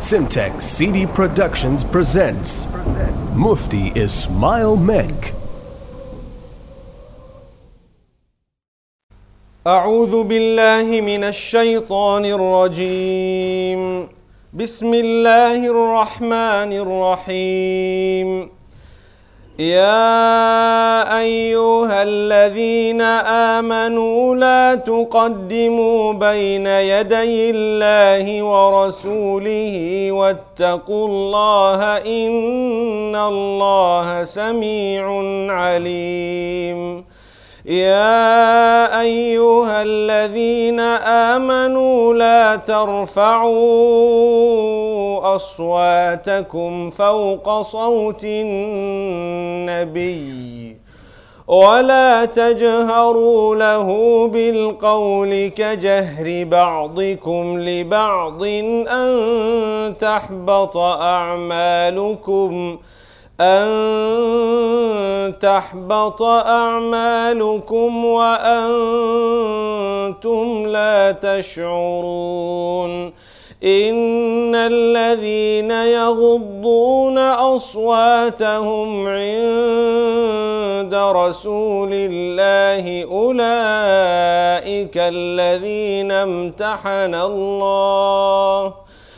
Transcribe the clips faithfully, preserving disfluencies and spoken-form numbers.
Simtex C D Productions presents Mufti Ismail Menk. أعوذ بالله من الشيطان الرجيم. بسم الله الرحمن الرحيم. يا أيها الذين آمنوا لا تقدموا بين يدي الله ورسوله واتقوا الله إن الله سميع عليم. يا أيها الذين آمنوا لا ترفعوا أصواتكم فوق صوت النبي ولا تجهروا له بالقول كجهر بعضكم لبعض أن تحبط أعمالكم أن تحبط أعمالكم وأنتم لا تشعرون. إن الذين يغضون أصواتهم عند رسول الله أولئك الذين امتحن الله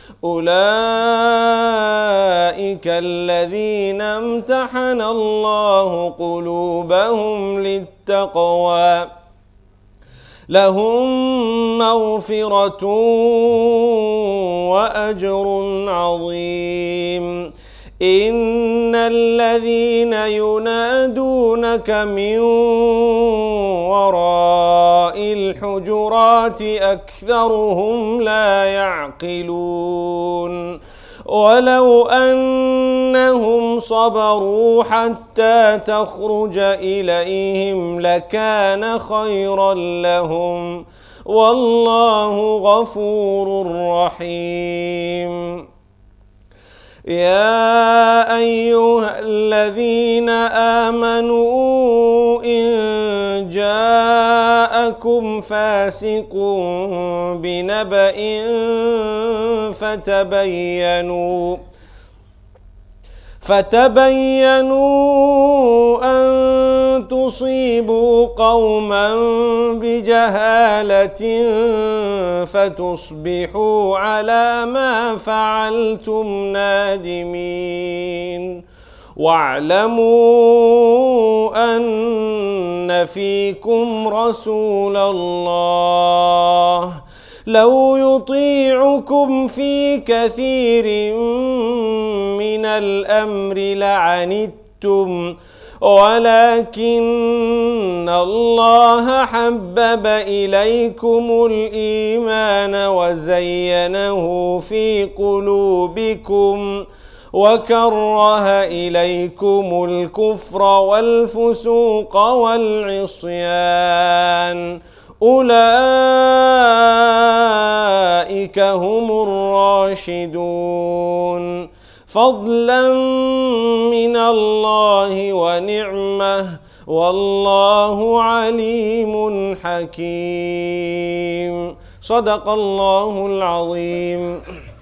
أولئك الذين امتحن الله قلوبهم للتقوى لهم مغفرة وأجر عظيم. إن الذين ينادونك من وراء الحجرات أكثرهم لا يعقلون. ولو أنهم صبروا حتى تخرج إليهم لكان خيرا لهم والله غفور رحيم. يا أيها الذين آمنوا إن جاءكم فاسق بنبأ فتبينوا فتبينوا أن تصيبوا قوما بجهالة فتصبحوا على ما فعلتم نادمين. واعلموا أن فيكم رسول الله لو يطيعكم في كثير من الأمر لعنتم ولكن الله حبب إليكم الإيمان وزينه في قلوبكم وكره إليكم الكفر والفسوق والعصيان أولئك هم الراشدون فضلا من الله ونعمة والله عليم حكيم. صدق الله العظيم.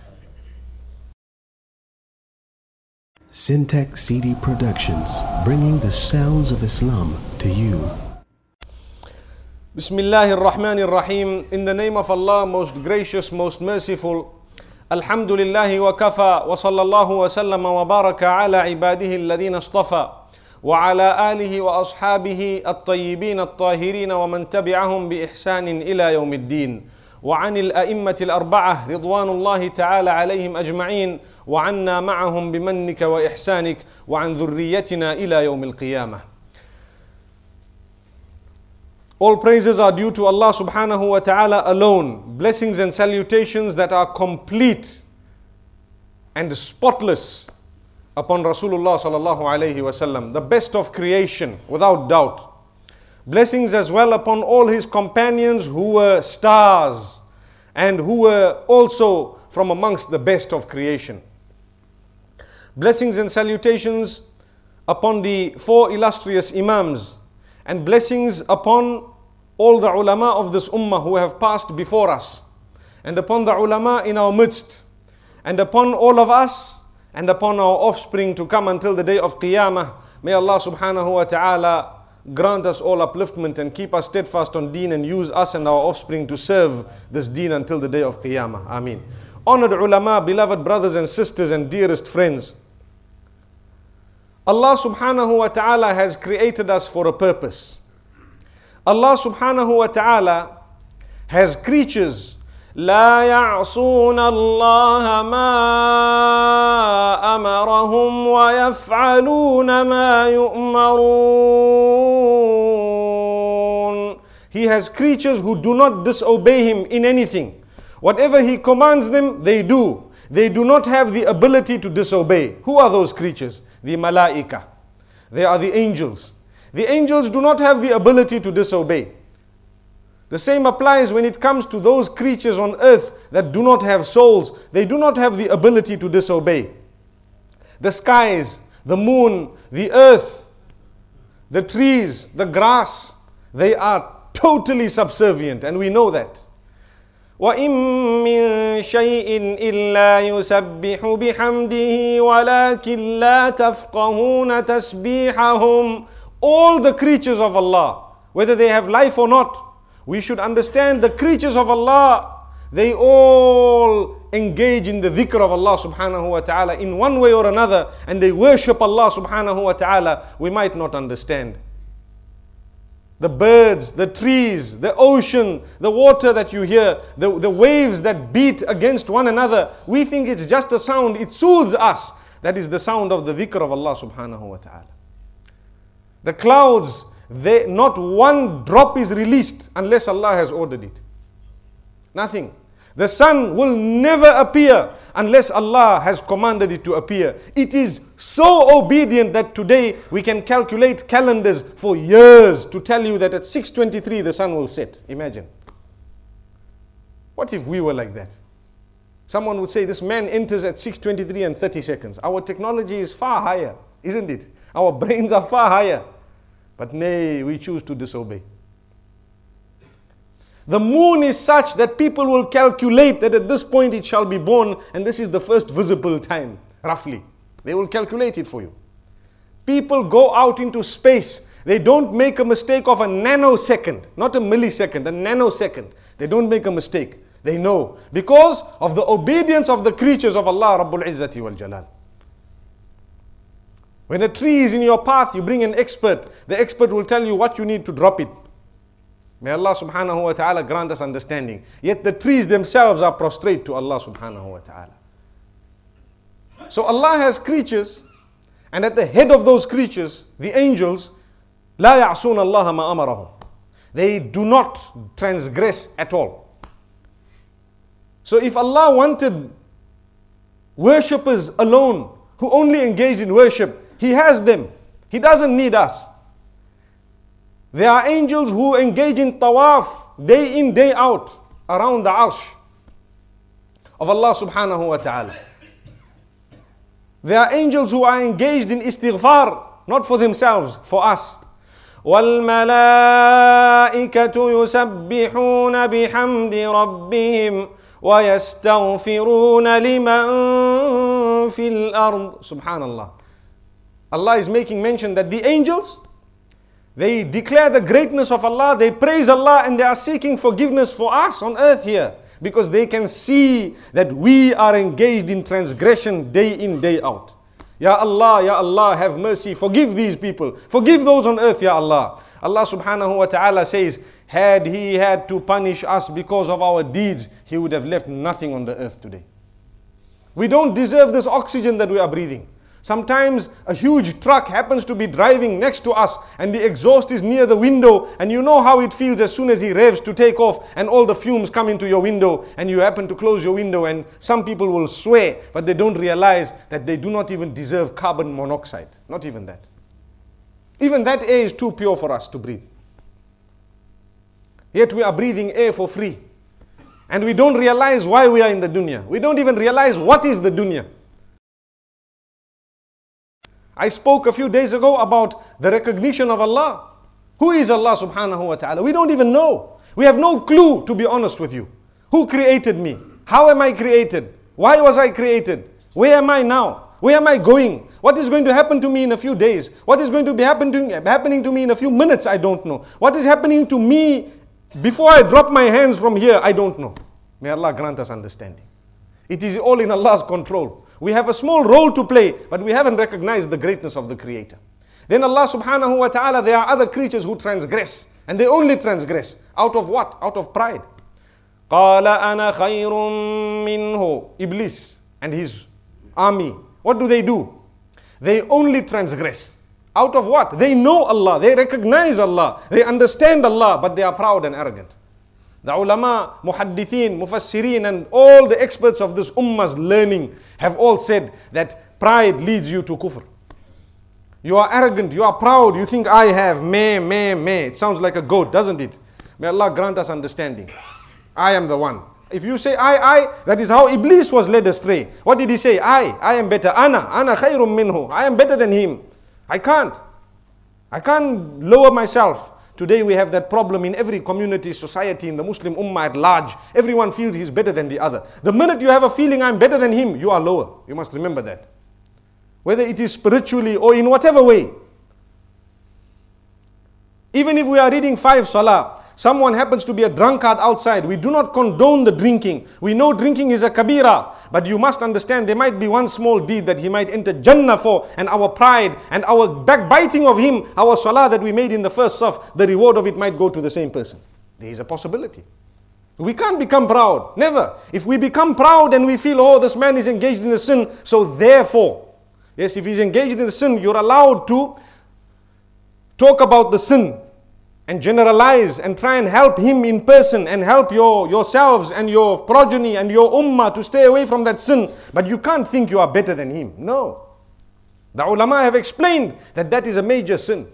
Simtex C D Productions, bringing the sounds of Islam to you. Bismillahir Rahmanir Rahim. In the name of Allah, most gracious, most merciful. Alhamdulillahi wa kafa wa sallallahu wa sallama wa baraka ala ibadihi alladhina istafa wa ala alihi wa ashabihi at-tayyibin at-tahirin wa man tabi'ahum bi ihsanin ila yawmiddin. وعن الأئمة الأربعة رضوان الله تعالى عليهم أجمعين وعنا معهم بمنك وإحسانك وعن ذريتنا إلى يوم القيامة. All praises are due to Allah subhanahu wa ta'ala alone. Blessings and salutations that are complete and spotless upon Rasulullah sallallahu alayhi wa sallam, the best of creation without doubt. Blessings as well upon all his companions who were stars and who were also from amongst the best of creation. Blessings and salutations upon the four illustrious Imams, and blessings upon all the ulama of this ummah who have passed before us, and upon the ulama in our midst, and upon all of us, and upon our offspring to come until the day of Qiyamah. May Allah subhanahu wa ta'ala grant us all upliftment and keep us steadfast on deen, and use us and our offspring to serve this deen until the day of Qiyamah. Ameen. Honored ulama, beloved brothers and sisters and dearest friends, Allah subhanahu wa ta'ala has created us for a purpose. Allah subhanahu wa ta'ala has creatures. لا يعصون الله ما أمرهم ويفعلون ما يؤمرون. He has creatures who do not disobey Him in anything. Whatever He commands them, they do. They do not have the ability to disobey. Who are those creatures? The malaika. They are the angels. The angels do not have the ability to disobey. The same applies when it comes to those creatures on earth that do not have souls. They do not have the ability to disobey. The skies, the moon, the earth, the trees, the grass, they are totally subservient, and we know that. وَإِن مِّن شَيْءٍ إِلَّا يُسَبِّحُ بِحَمْدِهِ وَلَكِنْ لَا تَفْقَهُونَ تَسْبِيحَهُمْ. All the creatures of Allah, whether they have life or not, we should understand the creatures of Allah, they all engage in the dhikr of Allah subhanahu wa ta'ala in one way or another, and they worship Allah subhanahu wa ta'ala. We might not understand. The birds, the trees, the ocean, the water that you hear, the, the waves that beat against one another, we think it's just a sound, it soothes us. That is the sound of the dhikr of Allah subhanahu wa ta'ala. The clouds, They, not one drop is released unless Allah has ordered it. Nothing. The sun will never appear unless Allah has commanded it to appear. It is so obedient that today we can calculate calendars for years to tell you that at six twenty-three the sun will set. Imagine. What if we were like that? Someone would say this man enters at six twenty-three and thirty seconds. Our technology is far higher, isn't it? Our brains are far higher. But nay, we choose to disobey. The moon is such that people will calculate that at this point it shall be born, and this is the first visible time, roughly. They will calculate it for you. People go out into space. They don't make a mistake of a nanosecond, not a millisecond, a nanosecond. They don't make a mistake. They know. Because of the obedience of the creatures of Allah Rabbul Izzati wal Jalal. When a tree is in your path, you bring an expert. The expert will tell you what you need to drop it. May Allah subhanahu wa ta'ala grant us understanding. Yet the trees themselves are prostrate to Allah subhanahu wa ta'ala. So Allah has creatures, and at the head of those creatures, the angels, لا يعصون الله ما أمرهم. They do not transgress at all. So if Allah wanted worshippers alone, who only engaged in worship, He has them. He doesn't need us. There are angels who engage in tawaf day in, day out around the arsh of Allah subhanahu wa ta'ala. There are angels who are engaged in istighfar, not for themselves, for us. وَالْمَلَائِكَةُ يُسَبِّحُونَ بِحَمْدِ رَبِّهِمْ وَيَسْتَغْفِرُونَ لِمَنْ فِي الْأَرْضِ. Subhanallah. Allah is making mention that the angels, they declare the greatness of Allah, they praise Allah, and they are seeking forgiveness for us on earth here, because they can see that we are engaged in transgression day in, day out. Ya Allah, Ya Allah, have mercy, forgive these people, forgive those on earth, Ya Allah. Allah subhanahu wa ta'ala says, had He had to punish us because of our deeds, He would have left nothing on the earth today. We don't deserve this oxygen that we are breathing. Sometimes a huge truck happens to be driving next to us, and the exhaust is near the window, and you know how it feels as soon as he revs to take off and all the fumes come into your window, and you happen to close your window, and some people will swear, but they don't realize that they do not even deserve carbon monoxide. Not even that. Even that air is too pure for us to breathe. Yet we are breathing air for free. And we don't realize why we are in the dunya. We don't even realize what is the dunya. I spoke a few days ago about the recognition of Allah. Who is Allah subhanahu wa ta'ala? We don't even know. We have no clue, to be honest with you. Who created me? How am I created? Why was I created? Where am I now? Where am I going? What is going to happen to me in a few days? What is going to be happen to, happening to me in a few minutes? I don't know. What is happening to me before I drop my hands from here? I don't know. May Allah grant us understanding. It is all in Allah's control. We have a small role to play, but we haven't recognized the greatness of the Creator. Then Allah subhanahu wa ta'ala, there are other creatures who transgress. And they only transgress. Out of what? Out of pride. قَالَ أَنَا خَيْرٌ مِّنْهُ Iblis and his army. What do they do? They only transgress. Out of what? They know Allah. They recognize Allah. They understand Allah. But they are proud and arrogant. The ulama, muhaddithin, mufassirin and all the experts of this ummah's learning have all said that pride leads you to kufr. You are arrogant, you are proud, you think I have, meh, meh, meh. It sounds like a goat, doesn't it? May Allah grant us understanding. I am the one. If you say I, I, that is how Iblis was led astray. What did he say? I, I am better. Ana, ana khayrum minhu. I am better than him. I can't. I can't lower myself. Today we have that problem in every community, society, in the Muslim ummah at large. Everyone feels he's better than the other. The minute you have a feeling I'm better than him, you are lower. You must remember that. Whether it is spiritually or in whatever way. Even if we are reading five salah, someone happens to be a drunkard outside, we do not condone the drinking. We know drinking is a kabira, but you must understand there might be one small deed that he might enter Jannah for, and our pride and our backbiting of him, our salah that we made in the first saf, the reward of it might go to the same person. There is a possibility. We can't become proud, never. If we become proud and we feel, oh, this man is engaged in a sin, so therefore, yes, if he's engaged in a sin, you're allowed to talk about the sin and generalize and try and help him in person and help your yourselves and your progeny and your ummah to stay away from that sin. But you can't think you are better than him. No. The ulama have explained that that is a major sin.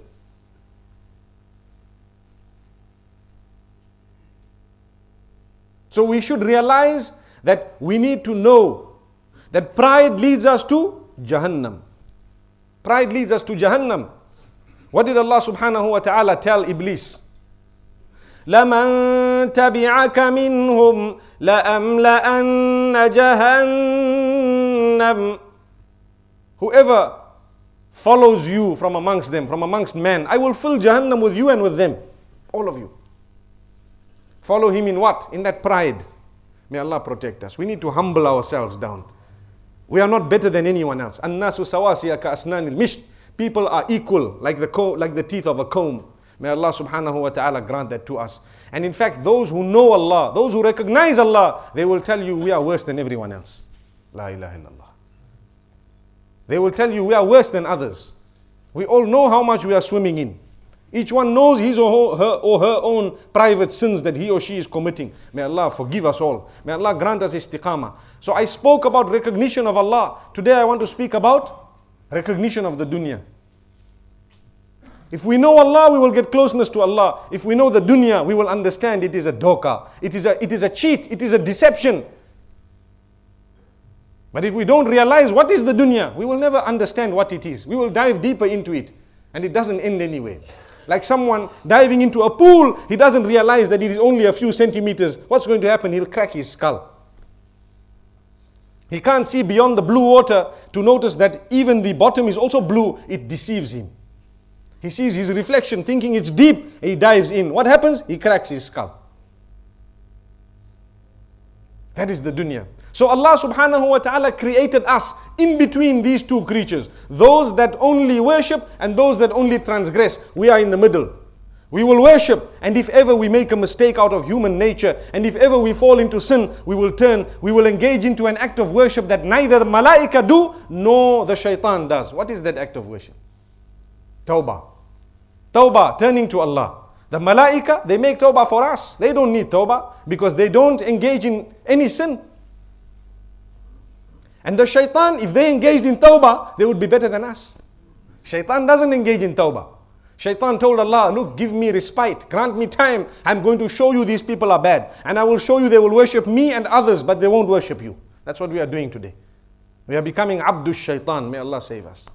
So we should realize that we need to know that pride leads us to Jahannam. Pride leads us to Jahannam. What did Allah subhanahu wa ta'ala tell Iblis? لَمَن تَبِعَكَ مِنْهُمْ لَأَمْلَأَنَّ جَهَنَّمْ Whoever follows you from amongst them, from amongst men, I will fill Jahannam with you and with them. All of you. Follow him in what? In that pride. May Allah protect us. We need to humble ourselves down. We are not better than anyone else. النَّاسُ سَوَاسِيَ كَأَسْنَانِ الْمِشْتِ People are equal, like the co- like the teeth of a comb. May Allah subhanahu wa ta'ala grant that to us. And in fact, those who know Allah, those who recognize Allah, they will tell you we are worse than everyone else. La ilaha illallah. They will tell you we are worse than others. We all know how much we are swimming in. Each one knows his or her, or her own private sins that he or she is committing. May Allah forgive us all. May Allah grant us istiqamah. So I spoke about recognition of Allah. Today I want to speak about recognition of the dunya. If we know Allah, we will get closeness to Allah. If we know the dunya, we will understand it is a dhoka. It is a, it is a cheat. It is a deception. But if we don't realize what is the dunya, we will never understand what it is. We will dive deeper into it. And it doesn't end anyway. Like someone diving into a pool, he doesn't realize that it is only a few centimeters. What's going to happen? He'll crack his skull. He can't see beyond the blue water to notice that even the bottom is also blue. It deceives him. He sees his reflection thinking it's deep. He dives in. What happens? He cracks his skull. That is the dunya. So Allah subhanahu wa ta'ala created us in between these two creatures. Those that only worship and those that only transgress. We are in the middle. We will worship, and if ever we make a mistake out of human nature, and if ever we fall into sin, we will turn, we will engage into an act of worship that neither the malaika do, nor the shaitan does. What is that act of worship? Tawbah. Tawbah, turning to Allah. The malaika, they make tawbah for us. They don't need tawbah, because they don't engage in any sin. And the shaitan, if they engaged in tawbah, they would be better than us. Shaitan doesn't engage in tawbah. Shaitan told Allah, look, give me respite, grant me time. I'm going to show you these people are bad. And I will show you they will worship me and others, but they won't worship you. That's what we are doing today. We are becoming Abdul Shaitan. May Allah save us.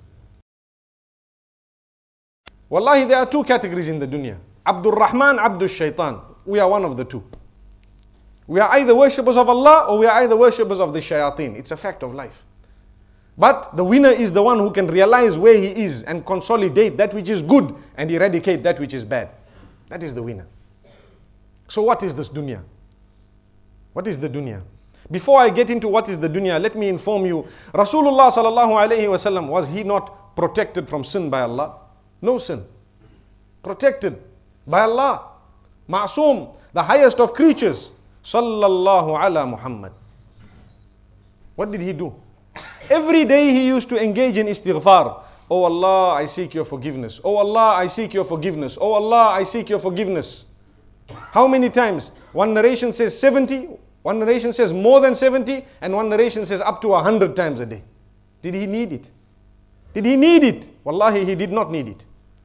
Wallahi, there are two categories in the dunya. Abdul Rahman, Abdul Shaitan. We are one of the two. We are either worshippers of Allah or we are either worshippers of the shayateen. It's a fact of life. But the winner is the one who can realize where he is and consolidate that which is good and eradicate that which is bad. That is the winner. So what is this dunya? What is the dunya? Before I get into what is the dunya, let me inform you, Rasulullah sallallahu alayhi wa sallam, was he not protected from sin by Allah? No sin. Protected by Allah. Ma'soom, the highest of creatures. Sallallahu ala Muhammad. What did he do? Every day he used to engage in istighfar. Oh Allah, I seek your forgiveness. Oh Allah, I seek your forgiveness. Oh Allah, I seek your forgiveness. How many times? One narration says seventy, one narration says more than seventy, and one narration says up to one hundred times a day. Did he need it? Did he need it? Wallahi, he did not need it.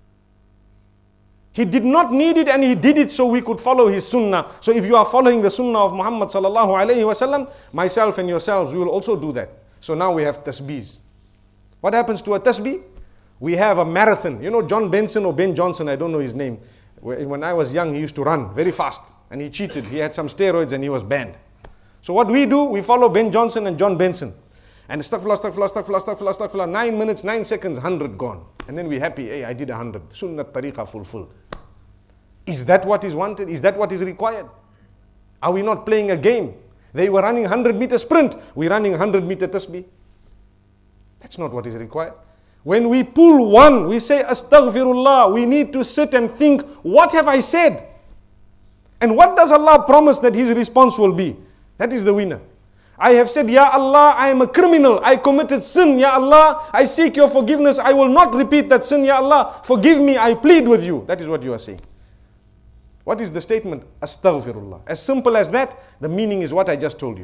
He did not need it, and he did it so we could follow his sunnah. So if you are following the sunnah of Muhammad sallallahu alayhi wa sallam, myself and yourselves, we will also do that. So now we have tasbeehs. What happens to a tasbih? We have a marathon. You know John Benson or Ben Johnson, I don't know his name. When I was young, he used to run very fast. And he cheated. He had some steroids and he was banned. So what we do, we follow Ben Johnson and John Benson. And astaghfirullah, astaghfirullah, astaghfirullah, astaghfirullah, astaghfirullah, nine minutes, nine seconds, one hundred gone. And then we're happy, hey, I did one hundred. Sunnat tariqah fulfilled. Is that what is wanted? Is that what is required? Are we not playing a game? They were running one hundred meter sprint. We're running one hundred meter tasbih. That's not what is required. When we pull one, we say astaghfirullah. We need to sit and think, what have I said? And what does Allah promise that His response will be? That is the winner. I have said, Ya Allah, I am a criminal. I committed sin. Ya Allah, I seek your forgiveness. I will not repeat that sin. Ya Allah, forgive me. I plead with you. That is what you are saying. What is the statement? Astaghfirullah. As simple as that, the meaning is what I just told you.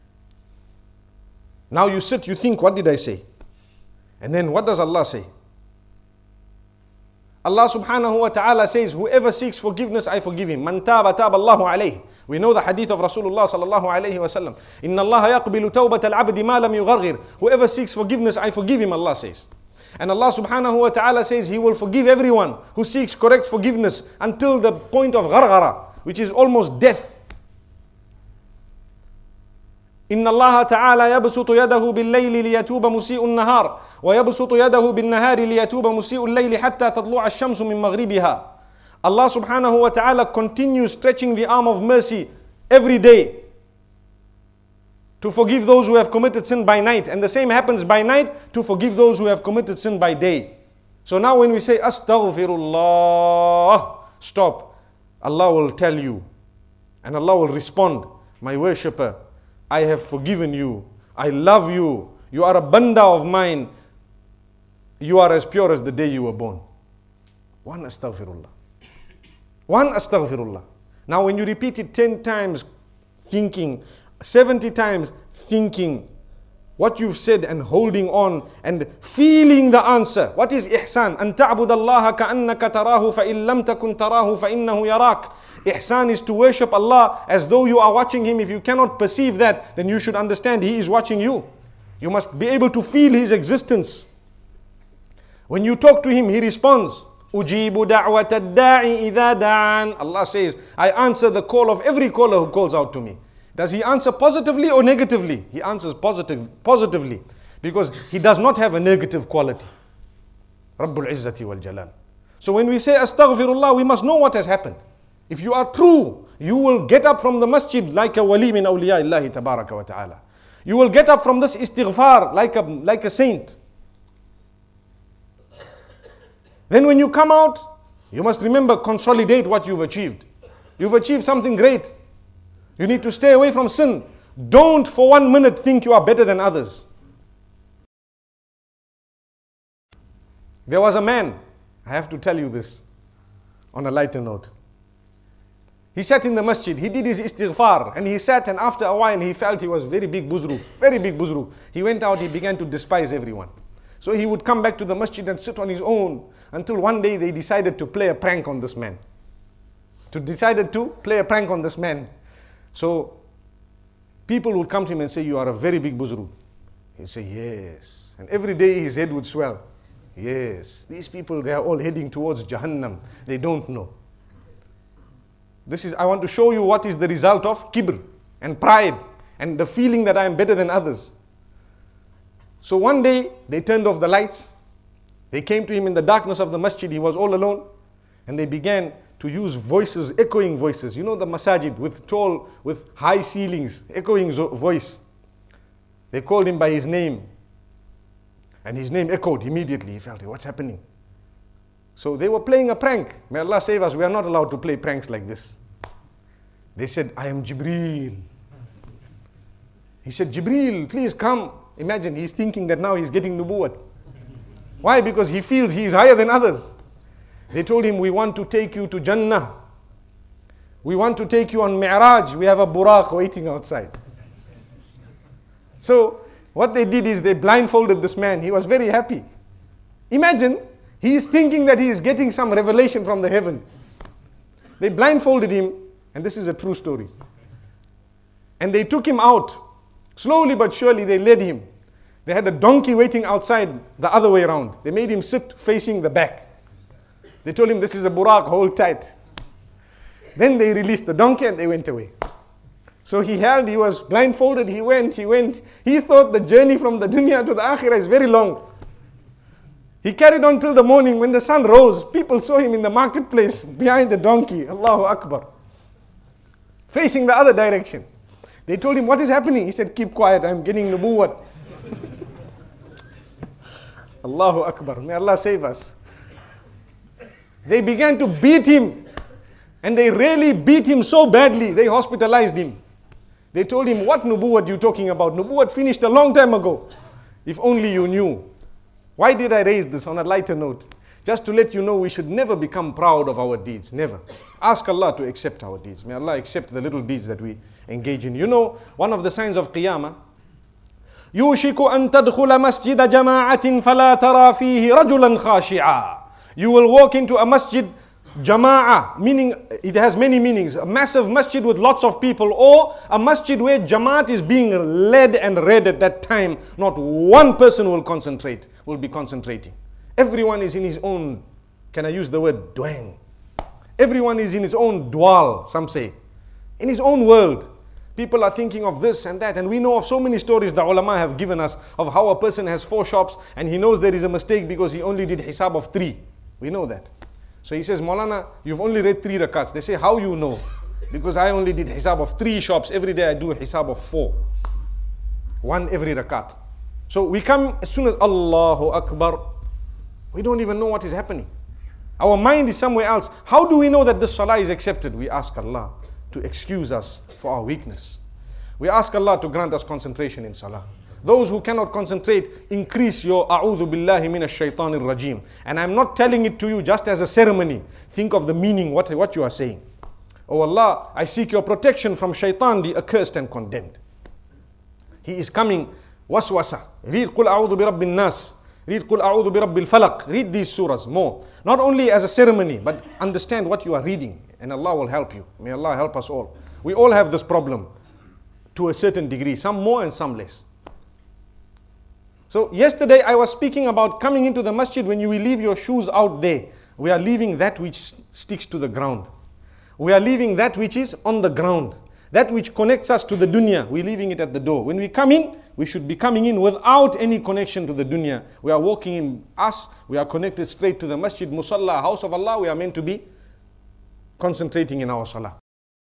Now you sit, you think, what did I say? And then what does Allah say? Allah subhanahu wa ta'ala says, whoever seeks forgiveness, I forgive him. Man taba taba Allahu alayhi. We know the hadith of Rasulullah sallallahu alayhi wa sallam. Inna Allah yaqbilu tawbat al-abdi ma lam yughargir. Whoever seeks forgiveness, I forgive him, Allah says. And Allah subhanahu wa ta'ala says He will forgive everyone who seeks correct forgiveness until the point of gharghara, which is almost death. إن الله تعالى يبسط يده بالليل ليتوب مسيء النهار ويبسط يده بالنهار ليتوب مسيء الليل حتى تطلع الشمس من مغربها. Allah subhanahu wa ta'ala continues stretching the arm of mercy every day to forgive those who have committed sin by night. And the same happens by night to forgive those who have committed sin by day. So now when we say astaghfirullah, stop. Allah will tell you and Allah will respond, my worshipper, I have forgiven you. I love you. You are a banda of mine. You are as pure as the day you were born. One astaghfirullah. One astaghfirullah. Now when you repeat it ten times thinking, seventy times thinking what you've said and holding on and feeling the answer. What is ihsan? أن تعبد الله كأنك تراه فإن لم تكن تراه فإنه يراك. Ihsan is to worship Allah as though you are watching Him. If you cannot perceive that, then you should understand He is watching you. You must be able to feel His existence. When you talk to Him, He responds. أجيب دعوة الداعي إذا دعان. Allah says, I answer the call of every caller who calls out to me. Does He answer positively or negatively? He answers positive, positively because He does not have a negative quality. Rabbul Izzati wal Jalal. So when we say astaghfirullah, we must know what has happened. If you are true, you will get up from the masjid like a wali min awliya Allahi tabaraka wa ta'ala. You will get up from this istighfar like a, like a saint. Then when you come out, you must remember, consolidate what you've achieved. You've achieved something great. You need to stay away from sin. Don't for one minute think you are better than others. There was a man, I have to tell you this on a lighter note. He sat in the masjid, he did his istighfar, and he sat, and after a while he felt he was very big buzru, very big buzru. He went out, he began to despise everyone. So he would come back to the masjid and sit on his own until one day they decided to play a prank on this man. To decided to play a prank on this man. So people would come to him and say, you are a very big buzru. He'd say, yes. And every day his head would swell. Yes, these people, they are all heading towards Jahannam. They don't know. This is, I want to show you what is the result of kibr. and pride and the feeling that I am better than others. So one day they turned off the lights. They came to him in the darkness of the masjid. He was all alone. And they began to use voices, echoing voices. You know the masajid with tall, with high ceilings, echoing voice. They called him by his name. And his name echoed immediately. He felt, what's happening? So they were playing a prank. May Allah save us. We are not allowed to play pranks like this. They said, I am Jibreel. He said, Jibreel, please come. Imagine, he's thinking that now he's getting nubuwwat. Why? Because he feels he is higher than others. They told him, we want to take you to Jannah. We want to take you on Mi'raj. We have a buraq waiting outside. So what they did is they blindfolded this man. He was very happy. Imagine, he is thinking that he is getting some revelation from the heaven. They blindfolded him, and this is a true story. And they took him out. Slowly but surely they led him. They had a donkey waiting outside the other way around. They made him sit facing the back. They told him, this is a buraq, hold tight. Then they released the donkey and they went away. So he held, he was blindfolded, he went, he went. He thought the journey from the dunya to the akhirah is very long. He carried on till the morning. When the sun rose, people saw him in the marketplace behind the donkey. Allahu Akbar. Facing the other direction. They told him, what is happening? He said, keep quiet, I'm getting nubuwwat. Allahu Akbar. May Allah save us. They began to beat him. And they really beat him so badly, they hospitalized him. They told him, what nubuwwat you talking about? Nubuwwat finished a long time ago. If only you knew. Why did I raise this on a lighter note? Just to let you know we should never become proud of our deeds. Never. Ask Allah to accept our deeds. May Allah accept the little deeds that we engage in. You know, one of the signs of Qiyamah, يُوشِكُ أَن تَدْخُلَ مَسْجِدَ جَمَاعَةٍ فَلَا تَرَى فِيهِ رَجُلًا خَاشِعًا. You will walk into a masjid, jama'ah, meaning it has many meanings. A massive masjid with lots of people, or a masjid where jamaat is being led and read at that time. Not one person will concentrate, will be concentrating. Everyone is in his own, can I use the word dwang? Everyone is in his own dwal, some say. In his own world. People are thinking of this and that, and we know of so many stories the ulama have given us of how a person has four shops and he knows there is a mistake because he only did hisab of three. We know that. So he says, Maulana, you've only read three rakats. They say, how you know? Because I only did hisab of three shops. Every day I do a hisab of four. One every rakat. So we come as soon as Allahu Akbar, we don't even know what is happening. Our mind is somewhere else. How do we know that this salah is accepted? We ask Allah to excuse us for our weakness. We ask Allah to grant us concentration in salah. Those who cannot concentrate, increase your a'udhu billahi minash shaitanir rajim. And I'm not telling it to you just as a ceremony. Think of the meaning, what, what you are saying. Oh Allah, I seek your protection from shaitan, the accursed and condemned. He is coming, waswasa. Read Qul a'udhu bi rabbin nas. Read Qul a'udhu bi rabbil falaq. Read these surahs more. Not only as a ceremony, but understand what you are reading. And Allah will help you. May Allah help us all. We all have this problem to a certain degree. Some more and some less. So yesterday I was speaking about coming into the masjid when you will leave your shoes out there. We are leaving that which sticks to the ground. We are leaving that which is on the ground. That which connects us to the dunya, we're leaving it at the door. When we come in, we should be coming in without any connection to the dunya. We are walking in us, we are connected straight to the masjid, musalla, house of Allah. We are meant to be concentrating in our salah.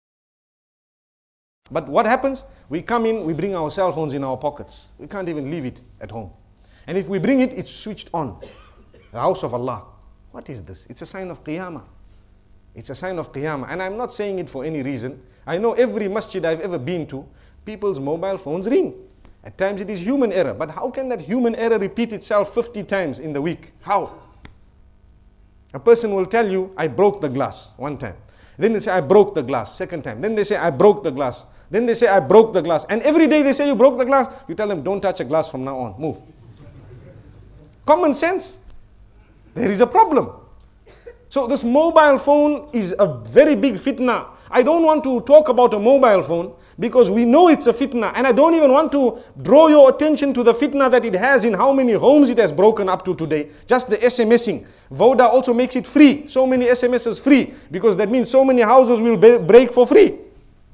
But what happens? We come in, we bring our cell phones in our pockets. We can't even leave it at home. And if we bring it, it's switched on. The house of Allah. What is this? It's a sign of Qiyamah. It's a sign of Qiyamah. And I'm not saying it for any reason. I know every masjid I've ever been to, people's mobile phones ring. At times it is human error. But how can that human error repeat itself fifty times in the week? How? A person will tell you, I broke the glass one time. Then they say, I broke the glass, second time. Then they say, I broke the glass. Then they say, I broke the glass. And every day they say, you broke the glass. You tell them, don't touch a glass from now on. Move. Common sense. There is a problem. So this mobile phone is a very big fitna. I don't want to talk about a mobile phone because we know it's a fitna. And I don't even want to draw your attention to the fitna that it has in how many homes it has broken up to today. Just the SMSing. Voda also makes it free. So many S M Ses free because that means so many houses will break for free.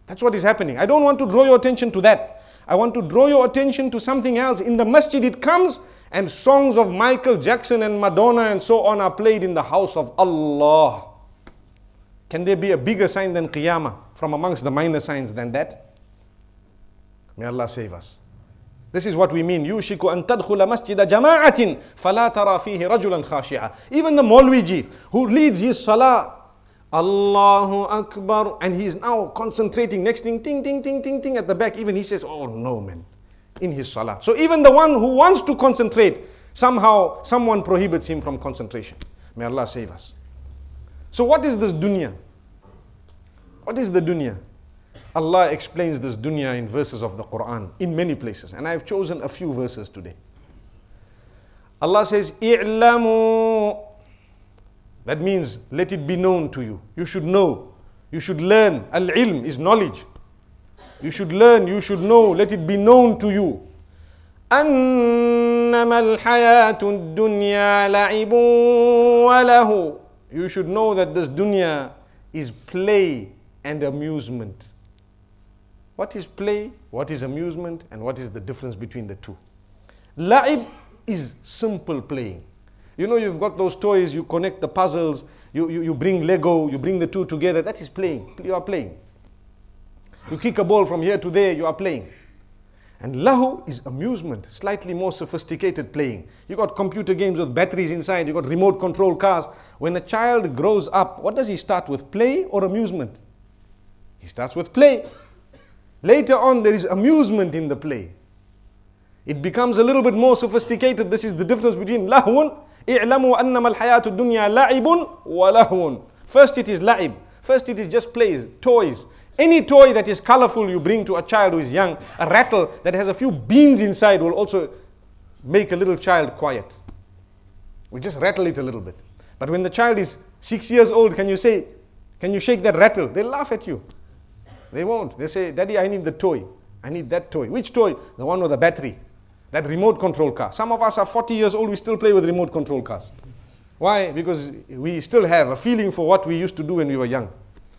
That's what is happening. I don't want to draw your attention to that. I want to draw your attention to something else. In the masjid it comes and songs of Michael Jackson and Madonna and so on are played in the house of Allah. Can there be a bigger sign than Qiyamah from amongst the minor signs than that? May Allah save us. This is what we mean. يُوشِكُ أَن تَدْخُلَ مَسْجِدَ جَمَاعَةٍ فَلَا تَرَى فِيهِ رَجُلًا خَاشِعًا. Even the Maulwiji who leads his salah, Allahu Akbar, and he is now concentrating. Next thing, ting, ting, ting, ting, ting at the back. Even he says, oh no man, in his salah. So even the one who wants to concentrate, somehow someone prohibits him from concentration. May Allah save us. So what is this dunya? What is the dunya? Allah explains this dunya in verses of the Quran, in many places. And I have chosen a few verses today. Allah says, i'lamu. That means, let it be known to you. You should know. You should learn. Al-ilm is knowledge. You should learn, you should know. Let it be known to you. أَنَّمَا الْحَيَاةُ الدُّنْيَا لَعِبٌ وَلَهُ. You should know that this dunya is play and amusement. What is play? What is amusement? And what is the difference between the two? La'ib is simple playing. You know, you've got those toys, you connect the puzzles, you, you, you bring Lego, you bring the two together. That is playing. You are playing. You kick a ball from here to there, you are playing. And lahu is amusement, slightly more sophisticated playing. You got computer games with batteries inside, you got remote control cars. When a child grows up, what does he start with, play or amusement? He starts with play. Later on, there is amusement in the play. It becomes a little bit more sophisticated. This is the difference between lahun. اعلموا أنما الحياة الدنيا لعب ولهو. First it is la'ib. First it is just plays, toys. Any toy that is colorful you bring to a child who is young, a rattle that has a few beans inside will also make a little child quiet. We just rattle it a little bit. But when the child is six years old, can you say, can you shake that rattle? They'll laugh at you. They won't. They say, Daddy, I need the toy. I need that toy. Which toy? The one with the battery. That remote control car. Some of us are forty years old, we still play with remote control cars. Why? Because we still have a feeling for what we used to do when we were young.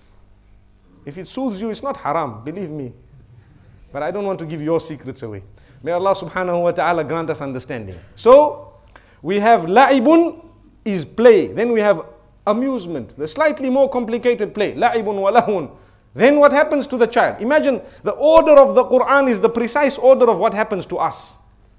If it soothes you, it's not haram, believe me. But I don't want to give your secrets away. May Allah subhanahu wa ta'ala grant us understanding. So, we have la'ibun is play. Then we have amusement, the slightly more complicated play. La'ibun wa lahun. Then what happens to the child? Imagine the order of the Quran is the precise order of what happens to us.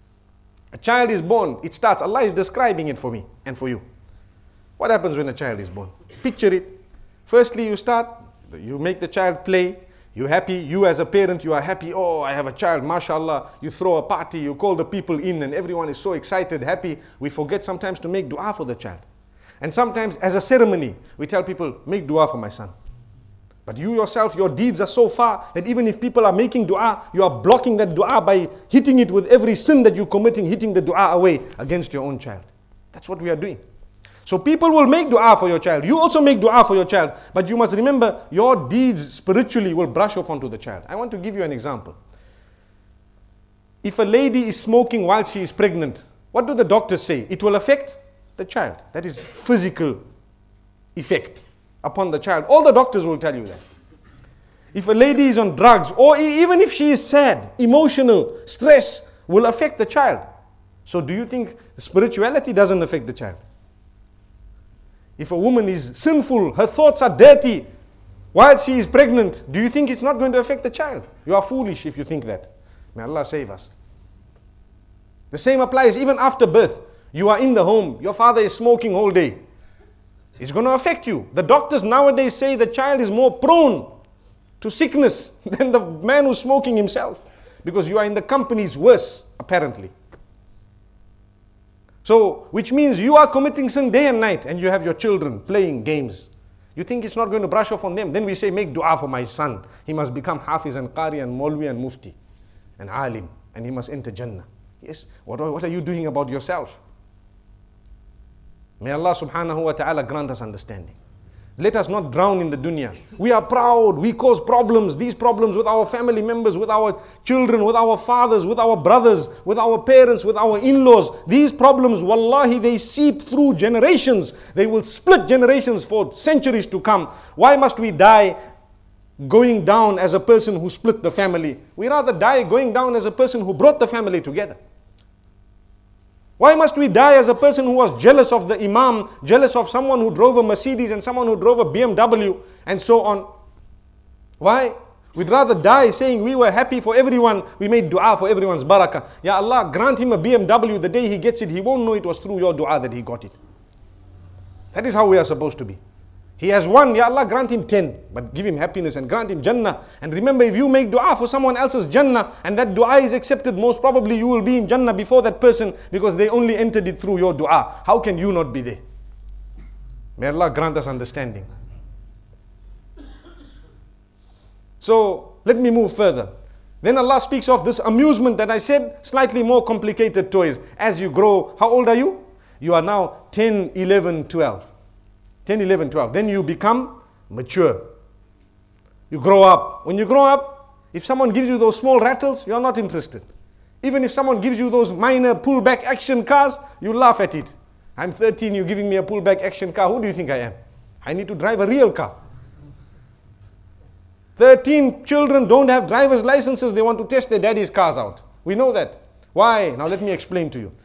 A child is born, it starts, Allah is describing it for me and for you. What happens when a child is born? Picture it. Firstly, you start, you make the child play, you're happy, you as a parent, you are happy, oh, I have a child, mashallah. You throw a party, you call the people in and everyone is so excited, happy. We forget sometimes to make dua for the child. And sometimes as a ceremony, we tell people, make dua for my son. But you yourself, your deeds are so far that even if people are making dua, you are blocking that dua by hitting it with every sin that you're committing, hitting the dua away against your own child. That's what we are doing. So people will make dua for your child. You also make dua for your child. But you must remember, your deeds spiritually will brush off onto the child. I want to give you an example. If a lady is smoking while she is pregnant, what do the doctors say? It will affect the child. That is physical effect upon the child. All the doctors will tell you that. If a lady is on drugs, or even if she is sad, emotional, stress will affect the child. So do you think spirituality doesn't affect the child? If a woman is sinful, her thoughts are dirty, while she is pregnant, do you think it's not going to affect the child? You are foolish if you think that. May Allah save us. The same applies even after birth. You are in the home, your father is smoking all day. It's going to affect you. The doctors nowadays say the child is more prone to sickness than the man who's smoking himself. Because you are in the company, it's worse, apparently. So, which means you are committing sin day and night and you have your children playing games. You think it's not going to brush off on them. Then we say, make dua for my son. He must become Hafiz and Qari and Maulwi and Mufti and Alim. And he must enter Jannah. Yes, what, what are you doing about yourself? May Allah subhanahu wa ta'ala grant us understanding. Let us not drown in the dunya. We are proud, we cause problems, these problems with our family members, with our children, with our fathers, with our brothers, with our parents, with our in-laws. These problems, wallahi, they seep through generations. They will split generations for centuries to come. Why must we die going down as a person who split the family. We rather die going down as a person who brought the family together. Why must we die as a person who was jealous of the imam, jealous of someone who drove a Mercedes and someone who drove a B M W and so on? Why? We'd rather die saying we were happy for everyone, we made dua for everyone's barakah. Ya Allah, grant him a B M W, the day he gets it, he won't know it was through your dua that he got it. That is how we are supposed to be. He has one, Ya Allah, grant him ten, but give him happiness and grant him Jannah. And remember, if you make dua for someone else's Jannah and that dua is accepted, most probably you will be in Jannah before that person because they only entered it through your dua. How can you not be there? May Allah grant us understanding. So, let me move further. Then Allah speaks of this amusement that I said, slightly more complicated toys. As you grow, how old are you? You are now ten, eleven, twelve. ten, eleven, twelve. Then you become mature. You grow up. When you grow up, if someone gives you those small rattles, you are not interested. Even if someone gives you those minor pullback action cars, you laugh at it. I'm thirteen, you're giving me a pullback action car. Who do you think I am? I need to drive a real car. thirteen children don't have driver's licenses. They want to test their daddy's cars out. We know that. Why? Now let me explain to you.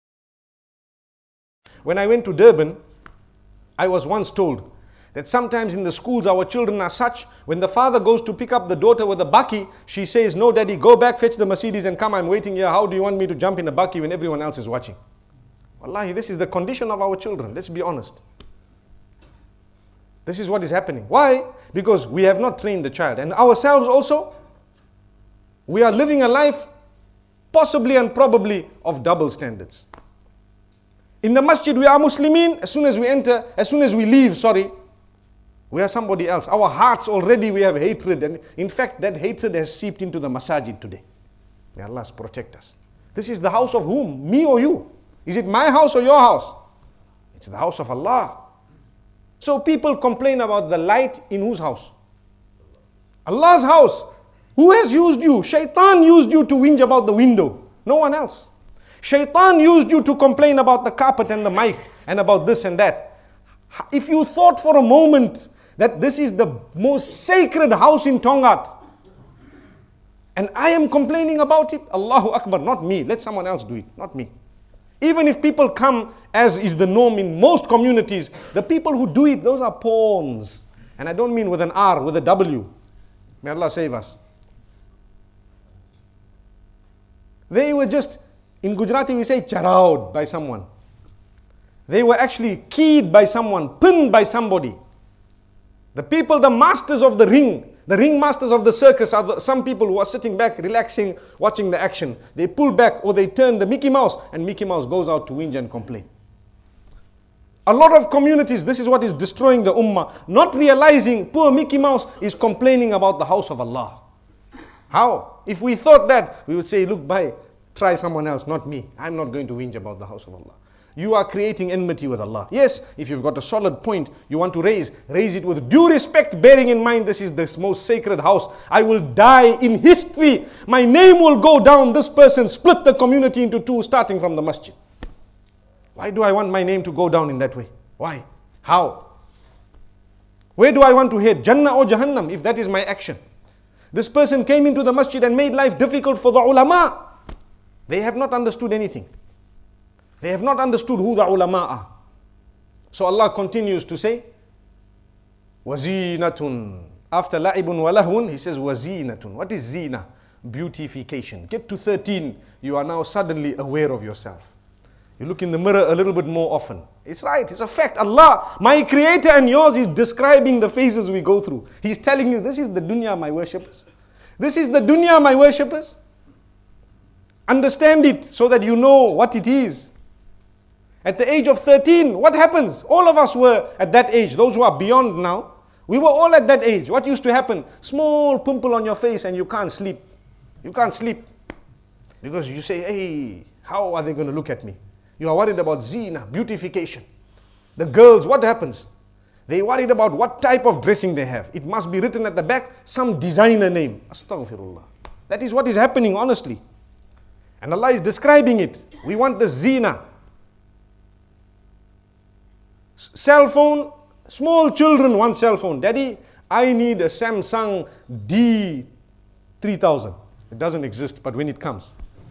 When I went to Durban, I was once told that sometimes in the schools our children are such, when the father goes to pick up the daughter with a bakkie, she says, no daddy, go back, fetch the Mercedes and come, I'm waiting here. How do you want me to jump in a bakkie when everyone else is watching? Wallahi, this is the condition of our children. Let's be honest. This is what is happening. Why? Because we have not trained the child. And ourselves also, we are living a life possibly and probably of double standards. In the masjid we are Muslimin. As soon as we enter, as soon as we leave, sorry, we are somebody else. Our hearts already we have hatred. And in fact, that hatred has seeped into the masajid today. May Allah protect us. This is the house of whom? Me or you? Is it my house or your house? It's the house of Allah. So people complain about the light in whose house? Allah's house. Who has used you? Shaitan used you to whinge about the window. No one else. Shaitan used you to complain about the carpet and the mic and about this and that. If you thought for a moment that this is the most sacred house in Tongaat and I am complaining about it, Allahu Akbar, not me. Let someone else do it, not me. Even if people come, as is the norm in most communities, the people who do it, those are pawns. And I don't mean with an R, with a W. May Allah save us. They were just, in Gujarati we say, charaud by someone. They were actually keyed by someone, pinned by somebody. The people, the masters of the ring, the ring masters of the circus are the, some people who are sitting back, relaxing, watching the action. They pull back or they turn the Mickey Mouse and Mickey Mouse goes out to whinge and complain. A lot of communities, this is what is destroying the ummah. Not realizing poor Mickey Mouse is complaining about the house of Allah. How? If we thought that, we would say, look, bhai, try someone else, not me. I'm not going to whinge about the house of Allah. You are creating enmity with Allah. Yes, if you've got a solid point you want to raise, raise it with due respect, bearing in mind this is the most sacred house. I will die in history. My name will go down. This person split the community into two, starting from the masjid. Why do I want my name to go down in that way? Why? How? Where do I want to head? Jannah or Jahannam, if that is my action? This person came into the masjid and made life difficult for the ulama. They have not understood anything. They have not understood who the ulama are. So Allah continues to say, wazinatun. After la'ibun wa lahun, He says wazinatun. What is zina? Beautification. Get to thirteen, you are now suddenly aware of yourself. You look in the mirror a little bit more often. It's right, it's a fact. Allah, my creator and yours, is describing the phases we go through. He's telling you, this is the dunya, my worshippers. This is the dunya, my worshippers. Understand it so that you know what it is. At the age of thirteen, what happens? All of us were at that age. Those who are beyond now, we were all at that age. What used to happen? Small pimple on your face and you can't sleep. You can't sleep. Because you say, hey, how are they going to look at me? You are worried about zina, beautification. The girls, what happens? They worried about what type of dressing they have. It must be written at the back, some designer name. Astaghfirullah. That is what is happening, honestly. And Allah is describing it. We want the zina. Cell phone, small children want cell phone. Daddy, I need a Samsung D three thousand. It doesn't exist, but when it comes.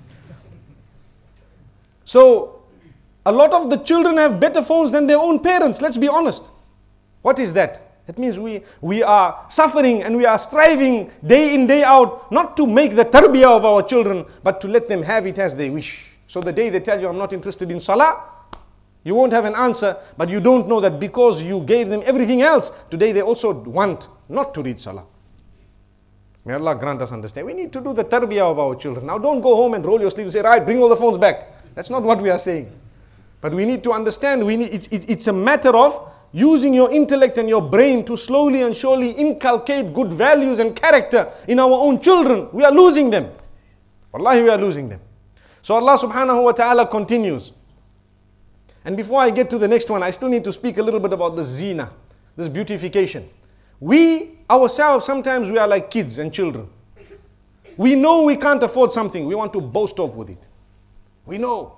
So, a lot of the children have better phones than their own parents. Let's be honest. What is that? That means we, we are suffering and we are striving day in, day out, not to make the tarbiyah of our children, but to let them have it as they wish. So the day they tell you, I'm not interested in salah, you won't have an answer, but you don't know that because you gave them everything else, today they also want not to read salah. May Allah grant us understand. We need to do the tarbiyah of our children. Now don't go home and roll your sleeves and say, right, bring all the phones back. That's not what we are saying. But we need to understand, we need, it, it, it's a matter of using your intellect and your brain to slowly and surely inculcate good values and character in our own children. We are losing them. Wallahi, we are losing them. So Allah subhanahu wa ta'ala continues. And before I get to the next one, I still need to speak a little bit about the zina, this beautification. We ourselves, sometimes we are like kids and children. We know we can't afford something. We want to boast off with it. We know.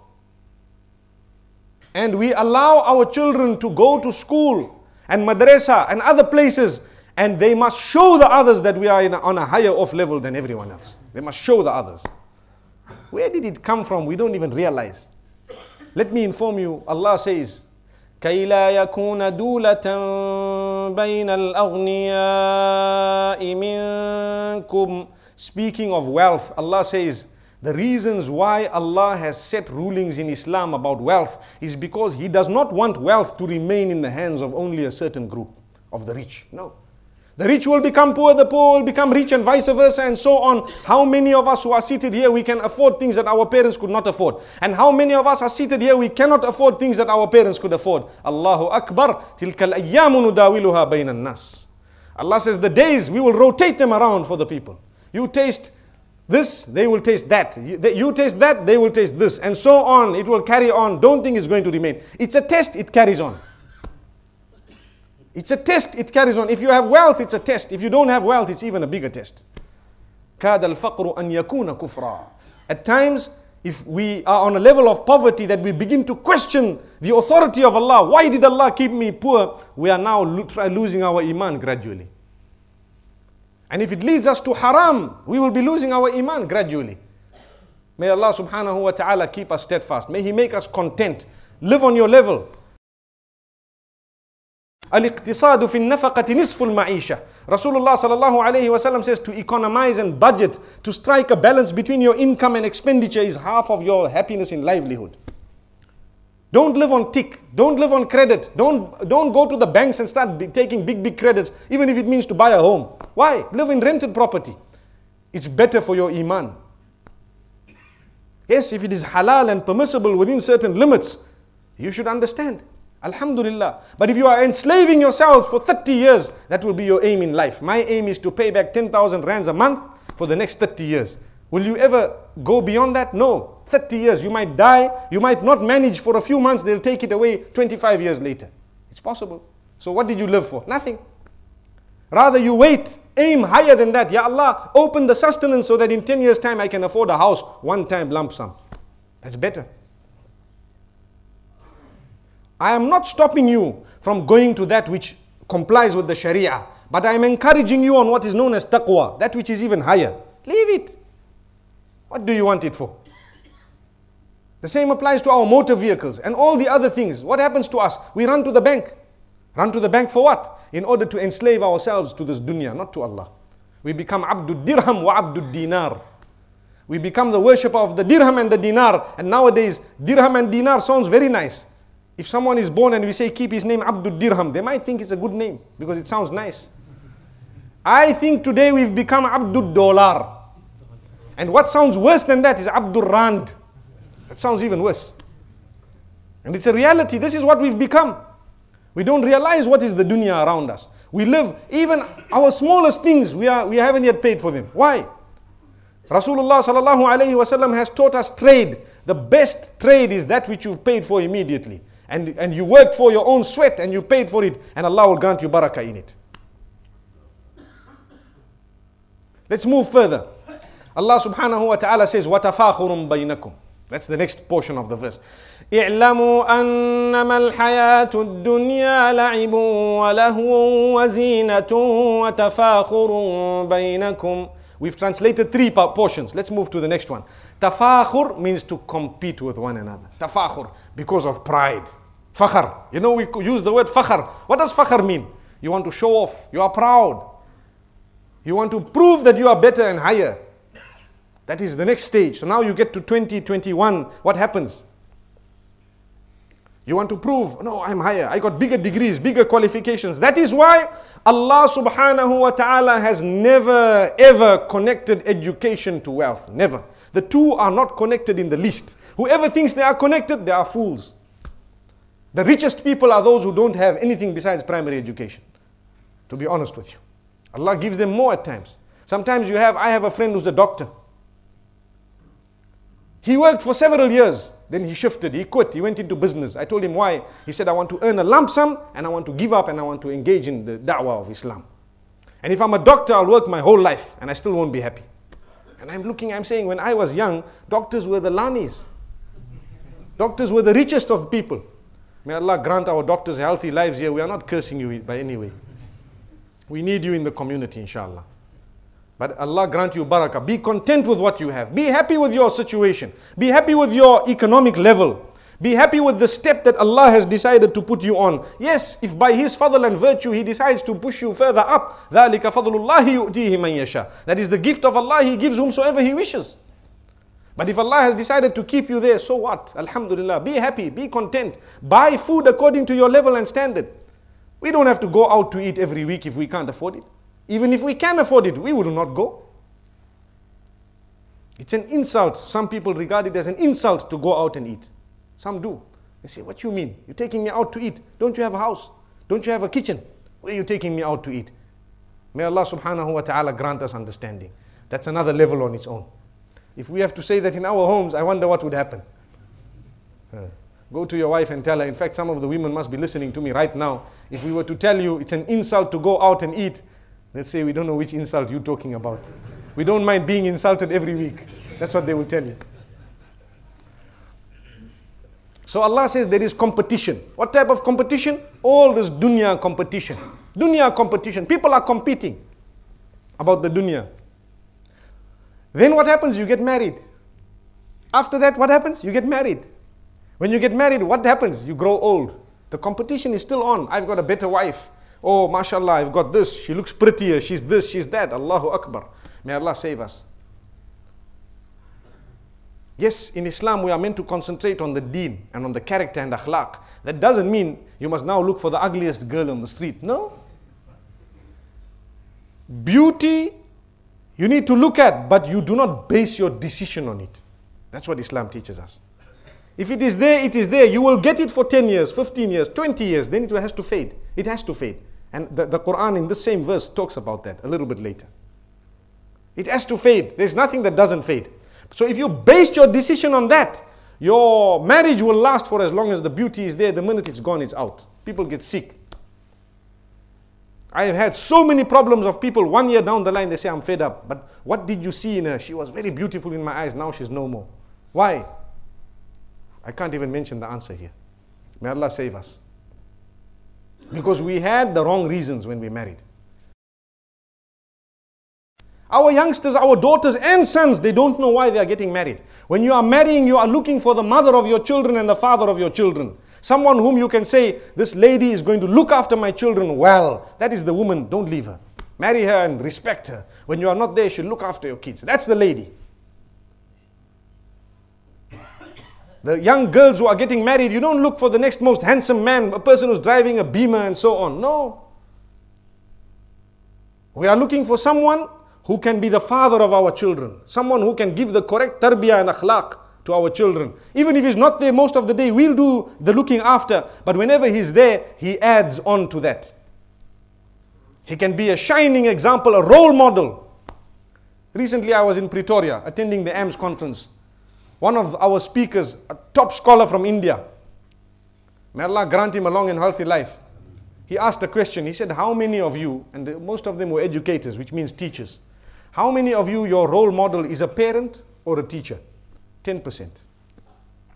And we allow our children to go to school and madrasa and other places, and they must show the others that we are in a, on a higher off level than everyone else. They must show the others. Where did it come from? We don't even realize. Let me inform you, Allah says, كَيْ لَا يَكُونَ دُولَةً بَيْنَ الْأَغْنِيَاءِ مِنْكُمْ. Speaking of wealth, Allah says, the reasons why Allah has set rulings in Islam about wealth is because He does not want wealth to remain in the hands of only a certain group of the rich. No. The rich will become poor, the poor will become rich, and vice versa, and so on. How many of us who are seated here, we can afford things that our parents could not afford? And how many of us are seated here, we cannot afford things that our parents could afford? Allahu Akbar, tilka al-ayyamu nudawiluha bayna an-nas. Allah says, the days, we will rotate them around for the people. You taste this, they will taste that. You, they, you taste that, they will taste this. And so on. It will carry on. Don't think it's going to remain. It's a test, it carries on. It's a test, it carries on. If you have wealth, it's a test. If you don't have wealth, it's even a bigger test. كَادَ الْفَقْرُ أَنْ يَكُونَ كُفْرًا. At times, if we are on a level of poverty that we begin to question the authority of Allah, why did Allah keep me poor? We are now lo- try losing our iman gradually. And if it leads us to haram, we will be losing our iman gradually. May Allah subhanahu wa ta'ala keep us steadfast. May He make us content. Live on your level. Al-iqtisadu fi nafaqati nisful ma'isha. Rasulullah sallallahu alayhi wa sallam says to economize and budget, to strike a balance between your income and expenditure is half of your happiness in livelihood. Don't live on tick. Don't live on credit. Don't, don't go to the banks and start big, taking big, big credits, even if it means to buy a home. Why? Live in rented property. It's better for your iman. Yes, if it is halal and permissible within certain limits, you should understand. Alhamdulillah. But if you are enslaving yourself for thirty years, that will be your aim in life. My aim is to pay back ten thousand rands a month for the next thirty years. Will you ever go beyond that? No. thirty years, you might die, you might not manage for a few months, they'll take it away twenty-five years later. It's possible. So what did you live for? Nothing. Rather you wait, aim higher than that. Ya Allah, open the sustenance so that in ten years time I can afford a house, one time lump sum. That's better. I am not stopping you from going to that which complies with the Sharia, but I am encouraging you on what is known as taqwa, that which is even higher. Leave it. What do you want it for? The same applies to our motor vehicles and all the other things. What happens to us? We run to the bank. Run to the bank for what? In order to enslave ourselves to this dunya, not to Allah. We become abdul dirham wa abdul dinar. We become the worshipper of the dirham and the dinar. And nowadays, dirham and dinar sounds very nice. If someone is born and we say keep his name Abdul Dirham, they might think it's a good name because it sounds nice. I think today we've become Abdul Dollar. And what sounds worse than that is Abdul Rand. That sounds even worse. And it's a reality. This is what we've become. We don't realize what is the dunya around us. We live, even our smallest things, we, are, we haven't yet paid for them. Why? Rasulullah sallallahu alayhi wa sallam has taught us trade. The best trade is that which you've paid for immediately. And, and you worked for your own sweat and you paid for it, and Allah will grant you barakah in it. Let's move further. Allah subhanahu wa ta'ala says, وَتَفَاخُرٌ بَيْنَكُمْ. That's the next portion of the verse. اعلموا أنما الحياة الدنيا لعب ولهو وزينة وتفاخر بينكم. We've translated three portions. Let's move to the next one. Tafakhur means to compete with one another. Tafakhur, because of pride. Fakhar. You know, we use the word fakhar. What does fakhar mean? You want to show off. You are proud. You want to prove that you are better and higher. That is the next stage. So now you get to twenty, twenty-one. What happens? You want to prove, no, I'm higher. I got bigger degrees, bigger qualifications. That is why Allah subhanahu wa ta'ala has never ever connected education to wealth. Never. The two are not connected in the least. Whoever thinks they are connected, they are fools. The richest people are those who don't have anything besides primary education. To be honest with you. Allah gives them more at times. Sometimes you have, I have a friend who's a doctor. He worked for several years. Then he shifted, he quit, he went into business. I told him why. He said, I want to earn a lump sum and I want to give up and I want to engage in the da'wah of Islam. And if I'm a doctor, I'll work my whole life and I still won't be happy. And I'm looking, I'm saying, when I was young, doctors were the lanis. Doctors were the richest of people. May Allah grant our doctors healthy lives here. We are not cursing you by any way. We need you in the community, inshallah. But Allah grant you barakah. Be content with what you have. Be happy with your situation. Be happy with your economic level. Be happy with the step that Allah has decided to put you on. Yes, if by His fadl and virtue He decides to push you further up, ذَلِكَ فَضْلُ اللَّهِ يُؤْتِيهِ مَنْ يَشَاءُ. That is the gift of Allah. He gives whomsoever He wishes. But if Allah has decided to keep you there, so what? Alhamdulillah. Be happy. Be content. Buy food according to your level and standard. We don't have to go out to eat every week if we can't afford it. Even if we can afford it, we will not go. It's an insult. Some people regard it as an insult to go out and eat. Some do. They say, what you mean? You're taking me out to eat. Don't you have a house? Don't you have a kitchen? Where are you taking me out to eat? May Allah subhanahu wa ta'ala grant us understanding. That's another level on its own. If we have to say that in our homes, I wonder what would happen. Uh, go to your wife and tell her. In fact, some of the women must be listening to me right now. If we were to tell you it's an insult to go out and eat, let's say we don't know which insult you're talking about. We don't mind being insulted every week. That's what they will tell you. So Allah says there is competition. What type of competition? All this dunya competition. Dunya competition. People are competing about the dunya. Then what happens? You get married. After that, what happens? You get married. When you get married, what happens? You grow old. The competition is still on. I've got a better wife. Oh, mashallah, I've got this. She looks prettier. She's this, she's that. Allahu Akbar. May Allah save us. Yes, in Islam we are meant to concentrate on the deen and on the character and akhlaq. That doesn't mean you must now look for the ugliest girl on the street. No. Beauty you need to look at, but you do not base your decision on it. That's what Islam teaches us. If it is there, it is there. You will get it for ten years, fifteen years, twenty years. Then it has to fade. It has to fade. And the, the Quran in the same verse talks about that a little bit later. It has to fade. There's nothing that doesn't fade. So if you based your decision on that, your marriage will last for as long as the beauty is there. The minute it's gone, it's out. People get sick. I have had so many problems of people one year down the line, they say, I'm fed up. But what did you see in her? She was very beautiful in my eyes. Now she's no more. Why? I can't even mention the answer here. May Allah save us. Because we had the wrong reasons when we married. Our youngsters, our daughters and sons, they don't know why they are getting married. When you are marrying, you are looking for the mother of your children and the father of your children. Someone whom you can say, this lady is going to look after my children well. That is the woman, don't leave her. Marry her and respect her. When you are not there, she'll look after your kids. That's the lady. The young girls who are getting married, you don't look for the next most handsome man, a person who's driving a Beamer and so on. No. We are looking for someone who can be the father of our children. Someone who can give the correct tarbiyah and akhlaq to our children. Even if he's not there most of the day, we'll do the looking after. But whenever he's there, he adds on to that. He can be a shining example, a role model. Recently I was in Pretoria attending the A M S conference. One of our speakers, a top scholar from India, may Allah grant him a long and healthy life. He asked a question. He said, how many of you, and most of them were educators, which means teachers. How many of you, your role model is a parent or a teacher? ten percent.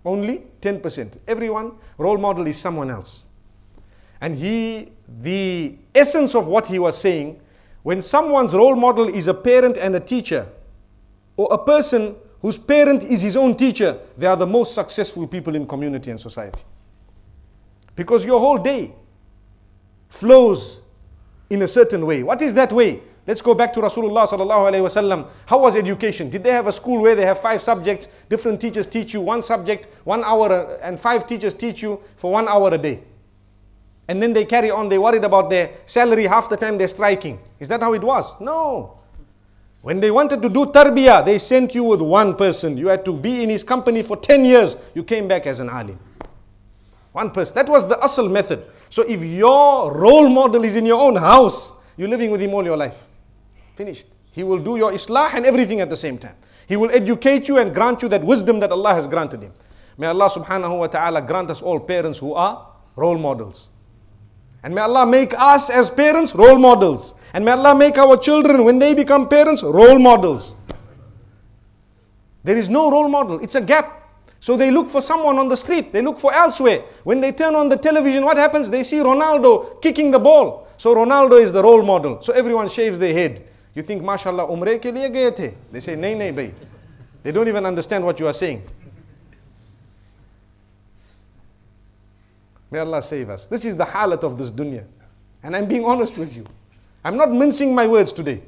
Only ten percent. Everyone, role model is someone else. And he, the essence of what he was saying, when someone's role model is a parent and a teacher, or a person whose parent is his own teacher, they are the most successful people in community and society. Because your whole day flows in a certain way. What is that way? Let's go back to Rasulullah sallallahu alaihi wasallam. How was education? Did they have a school where they have five subjects, different teachers teach you one subject, one hour, and five teachers teach you for one hour a day? And then they carry on, they worried about their salary, half the time they're striking. Is that how it was? No. When they wanted to do tarbiyah, they sent you with one person. You had to be in his company for ten years. You came back as an alim. One person. That was the asl method. So if your role model is in your own house, you're living with him all your life. Finished. He will do your islah and everything at the same time. He will educate you and grant you that wisdom that Allah has granted him. May Allah subhanahu wa ta'ala grant us all parents who are role models. And may Allah make us as parents role models. And may Allah make our children, when they become parents, role models. There is no role model. It's a gap. So they look for someone on the street. They look for elsewhere. When they turn on the television, what happens? They see Ronaldo kicking the ball. So Ronaldo is the role model. So everyone shaves their head. You think, mashallah, umreh ke liye gaye the? They say, nahi, nahi, bhai. They don't even understand what you are saying. May Allah save us. This is the halat of this dunya. And I'm being honest with you. I'm not mincing my words today.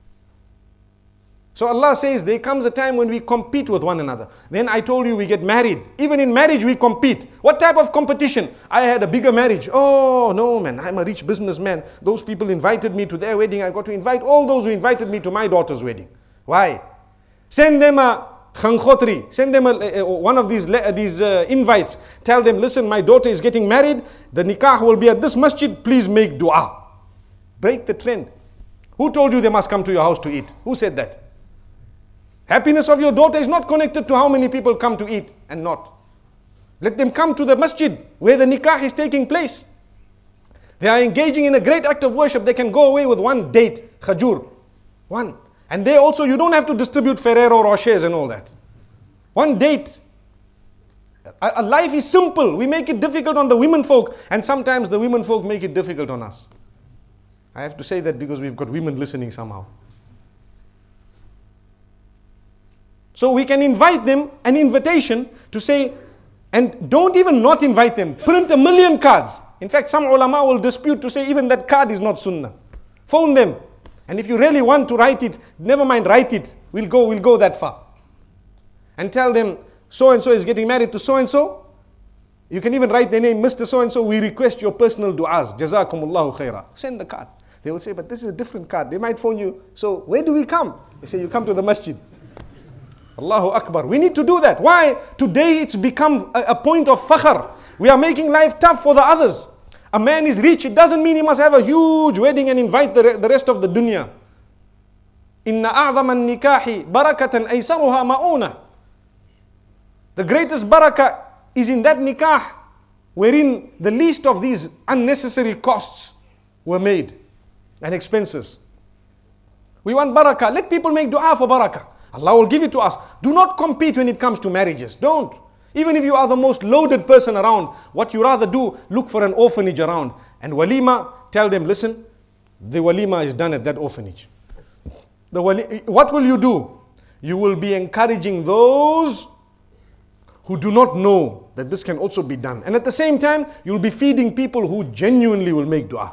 So Allah says there comes a time when we compete with one another. Then I told you we get married. Even in marriage we compete. What type of competition? I had a bigger marriage. Oh no man, I'm a rich businessman. Those people invited me to their wedding. I got to invite all those who invited me to my daughter's wedding. Why? Send them a khankhotri. Send them a, a, one of these, these uh, invites. Tell them, listen, my daughter is getting married. The nikah will be at this masjid. Please make dua. Break the trend. Who told you they must come to your house to eat? Who said that? Happiness of your daughter is not connected to how many people come to eat and not. Let them come to the masjid where the nikah is taking place. They are engaging in a great act of worship. They can go away with one date, khajur. One. And they also, you don't have to distribute Ferrero Rochers and all that. One date. A, a life is simple. We make it difficult on the women folk. And sometimes the women folk make it difficult on us. I have to say that because we've got women listening somehow. So we can invite them an invitation to say, and don't even not invite them. Print a million cards. In fact, some ulama will dispute to say even that card is not sunnah. Phone them. And if you really want to write it, never mind, write it. We'll go, we'll go that far. And tell them, so-and-so is getting married to so-and-so. You can even write their name, Mister So-and-so, we request your personal du'as. Jazakumullahu khairah. Send the card. They will say, but this is a different card. They might phone you. So where do we come? They say, you come to the masjid. Allahu Akbar. We need to do that. Why? Today it's become a, a point of fakhr. We are making life tough for the others. A man is rich. It doesn't mean he must have a huge wedding and invite the, the rest of the dunya. Inna a'zama an-nikahi barakatan aysaruha ma'una. The greatest barakah is in that nikah wherein the least of these unnecessary costs were made and expenses. We want barakah. Let people make dua for barakah. Allah will give it to us. Do not compete when it comes to marriages. Don't. Even if you are the most loaded person around, what you rather do, look for an orphanage around. And walima, tell them, listen, the walima is done at that orphanage. The wali- what will you do? You will be encouraging those who do not know that this can also be done. And at the same time, you'll be feeding people who genuinely will make dua.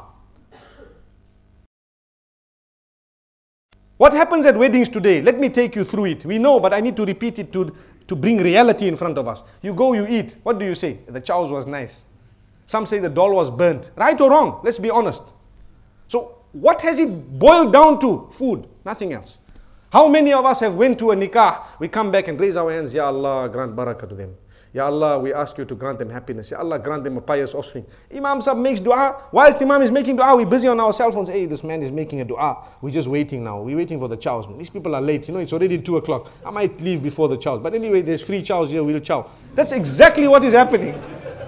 What happens at weddings today? Let me take you through it. We know, but I need to repeat it to, to bring reality in front of us. You go, you eat. What do you say? The chows was nice. Some say the dal was burnt. Right or wrong? Let's be honest. So what has it boiled down to? Food, nothing else. How many of us have went to a nikah? We come back and raise our hands. Ya Allah, grant barakah to them. Ya Allah, we ask you to grant them happiness. Ya Allah, grant them a pious offspring. Imam Sahib makes dua. Whilst Imam is making dua, we're busy on our cell phones. Hey, this man is making a dua. We're just waiting now. We're waiting for the chows. These people are late. You know, it's already two o'clock. I might leave before the chows. But anyway, there's free chows here. We'll chow. That's exactly what is happening.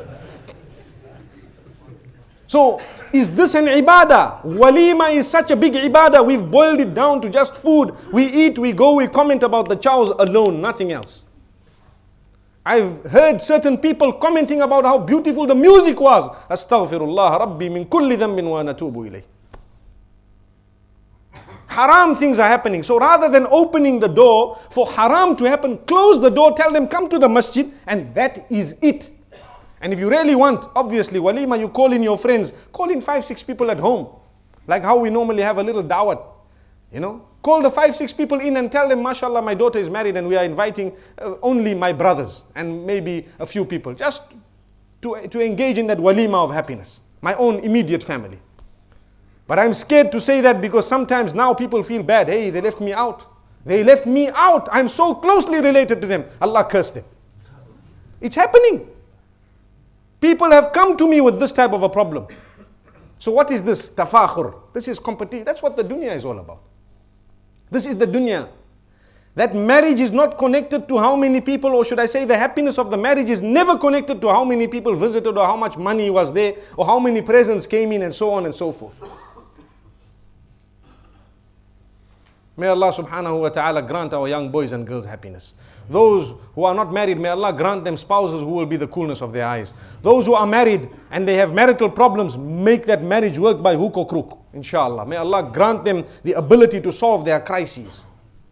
So, is this an ibadah? Walima is such a big ibadah. We've boiled it down to just food. We eat, we go, we comment about the chows alone, nothing else. I've heard certain people commenting about how beautiful the music was. Astaghfirullah Rabbi min kulli dhanbin wa natubu ilayh. Haram things are happening. So rather than opening the door for haram to happen, close the door, tell them come to the masjid, and that is it. And if you really want, obviously, walima, you call in your friends, call in five, six people at home. Like how we normally have a little dawat. You know, call the five, six people in and tell them, mashallah, my daughter is married and we are inviting uh, only my brothers and maybe a few people. Just to, to engage in that walima of happiness. My own immediate family. But I'm scared to say that because sometimes now people feel bad. Hey, they left me out. They left me out. I'm so closely related to them. Allah curse them. It's happening. People have come to me with this type of a problem. So what is this? Tafakhur. This is competition. That's what the dunya is all about. This is the dunya. That marriage is not connected to how many people, or should I say the happiness of the marriage is never connected to how many people visited or how much money was there or how many presents came in and so on and so forth. May Allah subhanahu wa ta'ala grant our young boys and girls happiness. Those who are not married, may Allah grant them spouses who will be the coolness of their eyes. Those who are married and they have marital problems, make that marriage work by hook or crook, inshallah. May Allah grant them the ability to solve their crises.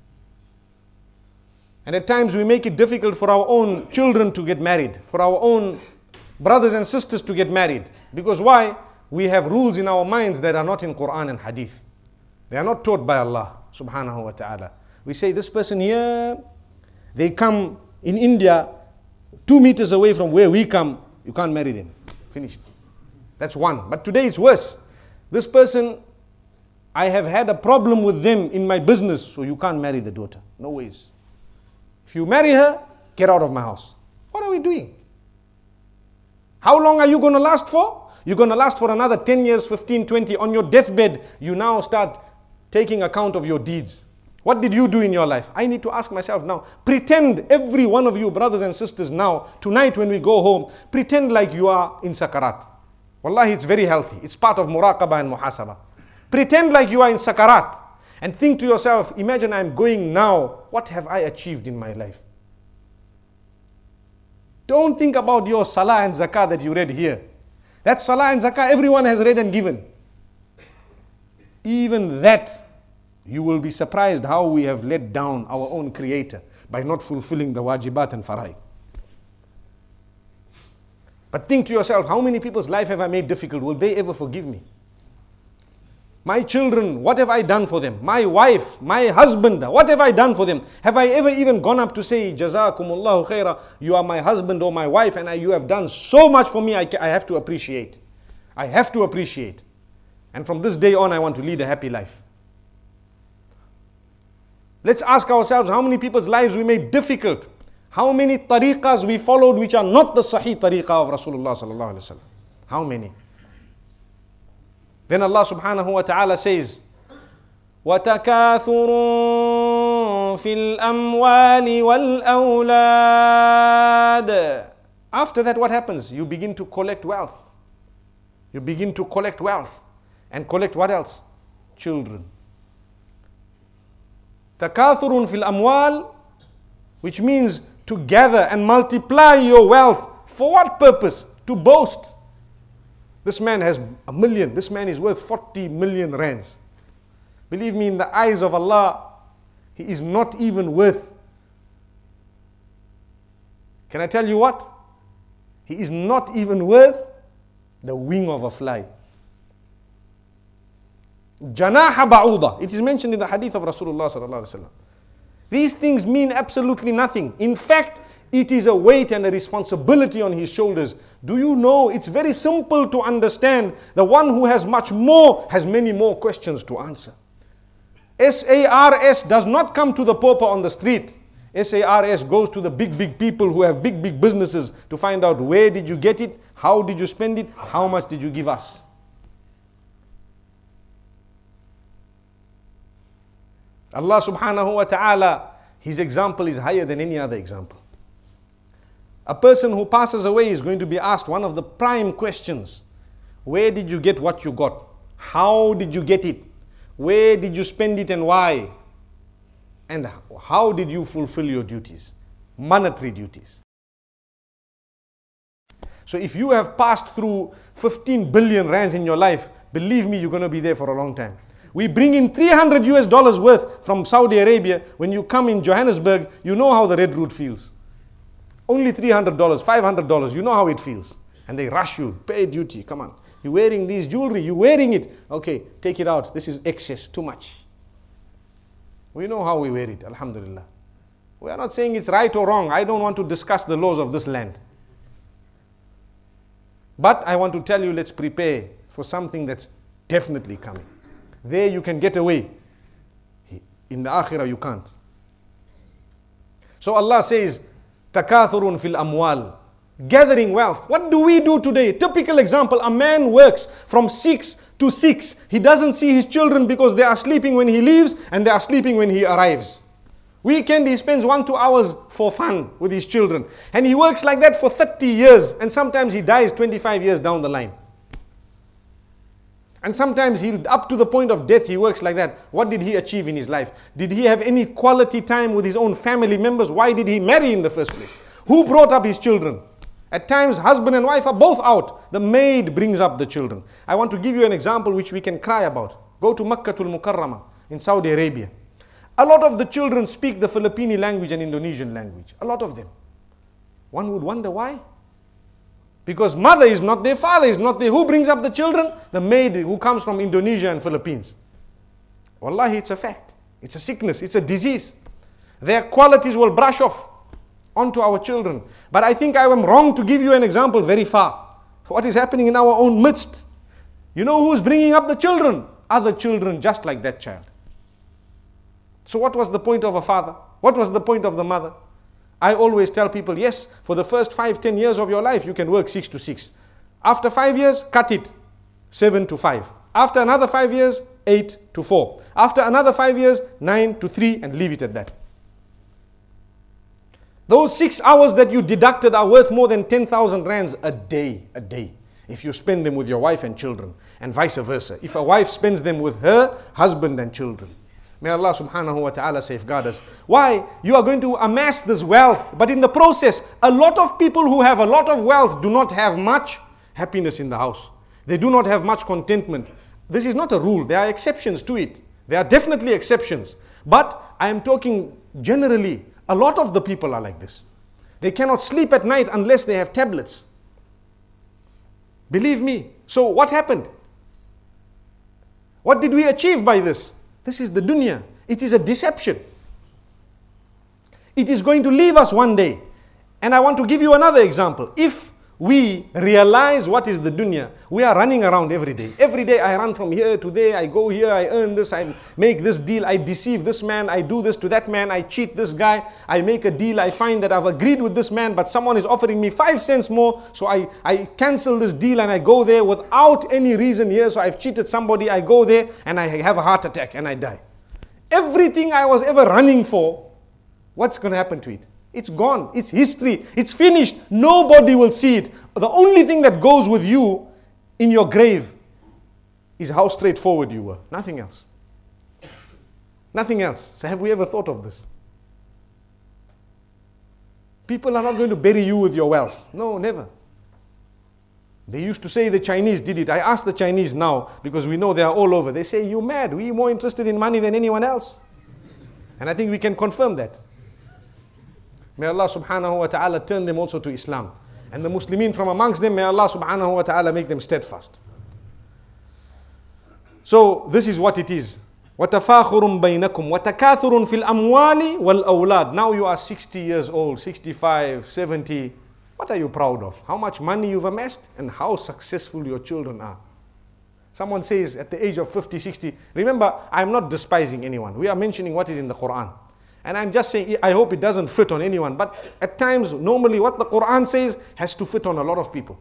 And at times we make it difficult for our own children to get married, for our own brothers and sisters to get married. Because why? We have rules in our minds that are not in Quran and Hadith. They are not taught by Allah subhanahu wa ta'ala. We say this person here, they come in India, two meters away from where we come, you can't marry them. Finished. That's one. But today it's worse. This person, I have had a problem with them in my business, so you can't marry the daughter. No ways. If you marry her, get out of my house. What are we doing? How long are you going to last for? You're going to last for another ten years, fifteen, twenty. On your deathbed, you now start taking account of your deeds. What did you do in your life? I need to ask myself now. Pretend, every one of you brothers and sisters now, tonight when we go home, pretend like you are in sakarat. Wallahi, it's very healthy. It's part of muraqabah and muhasabah. Pretend like you are in sakarat. And think to yourself, imagine I'm going now, what have I achieved in my life? Don't think about your salah and zakah that you read here. That salah and zakah everyone has read and given. Even that, you will be surprised how we have let down our own Creator by not fulfilling the wajibat and faraid. But think to yourself, how many people's life have I made difficult? Will they ever forgive me? My children, what have I done for them? My wife, my husband, what have I done for them? Have I ever even gone up to say, Jazakumullahu khaira, you are my husband or my wife and I, you have done so much for me, I, I have to appreciate. I have to appreciate. And from this day on, I want to lead a happy life. Let's ask ourselves how many people's lives we made difficult. How many tariqas we followed which are not the sahih tariqa of Rasulullah sallallahu alaihi wasallam. How many? Then Allah subhanahu wa ta'ala says, وَتَكَاثُرٌ فِي الْأَمْوَالِ وَالْأَوْلَادِ. After that, what happens? You begin to collect wealth. You begin to collect wealth. And collect what else? Children. Takathurun fil amwal, which means to gather and multiply your wealth. For what purpose? To boast. This man has a million. This man is worth forty million rands. Believe me, in the eyes of Allah, he is not even worth. Can I tell you what? He is not even worth the wing of a fly. Janaha ba'uda. It is mentioned in the hadith of Rasulullah sallallahu alaihi wasallam. These things mean absolutely nothing. In fact, it is a weight and a responsibility on his shoulders. Do you know, it's very simple to understand. The one who has much more has many more questions to answer. S A R S does not come to the pauper on the street. S A R S goes to the big, big people who have big, big businesses to find out where did you get it, how did you spend it, how much did you give us. Allah subhanahu wa ta'ala, His example is higher than any other example. A person who passes away is going to be asked one of the prime questions. Where did you get what you got? How did you get it? Where did you spend it and why? And how did you fulfill your duties? Monetary duties. So if you have passed through fifteen billion rands in your life, believe me, you're going to be there for a long time. We bring in three hundred U S dollars worth from Saudi Arabia. When you come in Johannesburg, you know how the red route feels. Only three hundred dollars, five hundred dollars, you know how it feels. And they rush you, pay duty, come on. You're wearing these jewelry, you're wearing it. Okay, take it out, this is excess, too much. We know how we wear it, alhamdulillah. We are not saying it's right or wrong. I don't want to discuss the laws of this land. But I want to tell you, let's prepare for something that's definitely coming. There you can get away. In the akhirah you can't. So Allah says, takathurun fil amwal. Gathering wealth. What do we do today? Typical example, a man works from six to six. He doesn't see his children because they are sleeping when he leaves and they are sleeping when he arrives. Weekend he spends one, two hours for fun with his children. And he works like that for thirty years. And sometimes he dies twenty-five years down the line. And sometimes he, up to the point of death, he works like that. What did he achieve in his life? Did he have any quality time with his own family members? Why did he marry in the first place? Who brought up his children? At times, husband and wife are both out. The maid brings up the children. I want to give you an example which we can cry about. Go to Makkatul Mukarramah in Saudi Arabia. A lot of the children speak the Filipino language and Indonesian language. A lot of them. One would wonder why. Because mother is not there, father is not there. Who brings up the children? The maid who comes from Indonesia and Philippines. Wallahi, it's a fact. It's a sickness. It's a disease. Their qualities will brush off onto our children. But I think I am wrong to give you an example very far. What is happening in our own midst? You know who is bringing up the children? Other children just like that child. So what was the point of a father? What was the point of the mother? I always tell people, yes, for the first five, ten years of your life, you can work six to six. After five years, cut it, seven to five. After another five years, eight to four. After another five years, nine to three, and leave it at that. Those six hours that you deducted are worth more than ten thousand rands a day, a day. If you spend them with your wife and children, and vice versa. If a wife spends them with her husband and children. May Allah subhanahu wa ta'ala safeguard us. Why? You are going to amass this wealth, but in the process, a lot of people who have a lot of wealth do not have much happiness in the house. They do not have much contentment. This is not a rule. There are exceptions to it. There are definitely exceptions. But I am talking generally, a lot of the people are like this. They cannot sleep at night unless they have tablets. Believe me. So what happened? What did we achieve by this? This is the dunya. It is a deception. It is going to leave us one day. And I want to give you another example. If we realize what is the dunya, we are running around every day. Every day I run from here to there, I go here, I earn this, I make this deal, I deceive this man, I do this to that man, I cheat this guy, I make a deal, I find that I've agreed with this man, but someone is offering me five cents more, so I, I cancel this deal and I go there without any reason here, so I've cheated somebody, I go there and I have a heart attack and I die. Everything I was ever running for, what's going to happen to it? It's gone. It's history. It's finished. Nobody will see it. The only thing that goes with you in your grave is how straightforward you were. Nothing else. Nothing else. So have we ever thought of this? People are not going to bury you with your wealth. No, never. They used to say the Chinese did it. I ask the Chinese now, because we know they are all over. They say, you mad? We're more interested in money than anyone else. And I think we can confirm that. May Allah subhanahu wa ta'ala turn them also to Islam. And the Muslimin from amongst them, may Allah subhanahu wa ta'ala make them steadfast. So this is what it is. وَتَفَاخُرٌ بَيْنَكُمْ وَتَكَاثُرٌ فِي الْأَمْوَالِ وَالْأَوْلَادِ. Now you are sixty years old, sixty-five, seventy. What are you proud of? How much money you've amassed and how successful your children are. Someone says at the age of fifty, sixty, remember, I'm not despising anyone. We are mentioning what is in the Quran. And I'm just saying, I hope it doesn't fit on anyone. But at times, normally what the Quran says has to fit on a lot of people.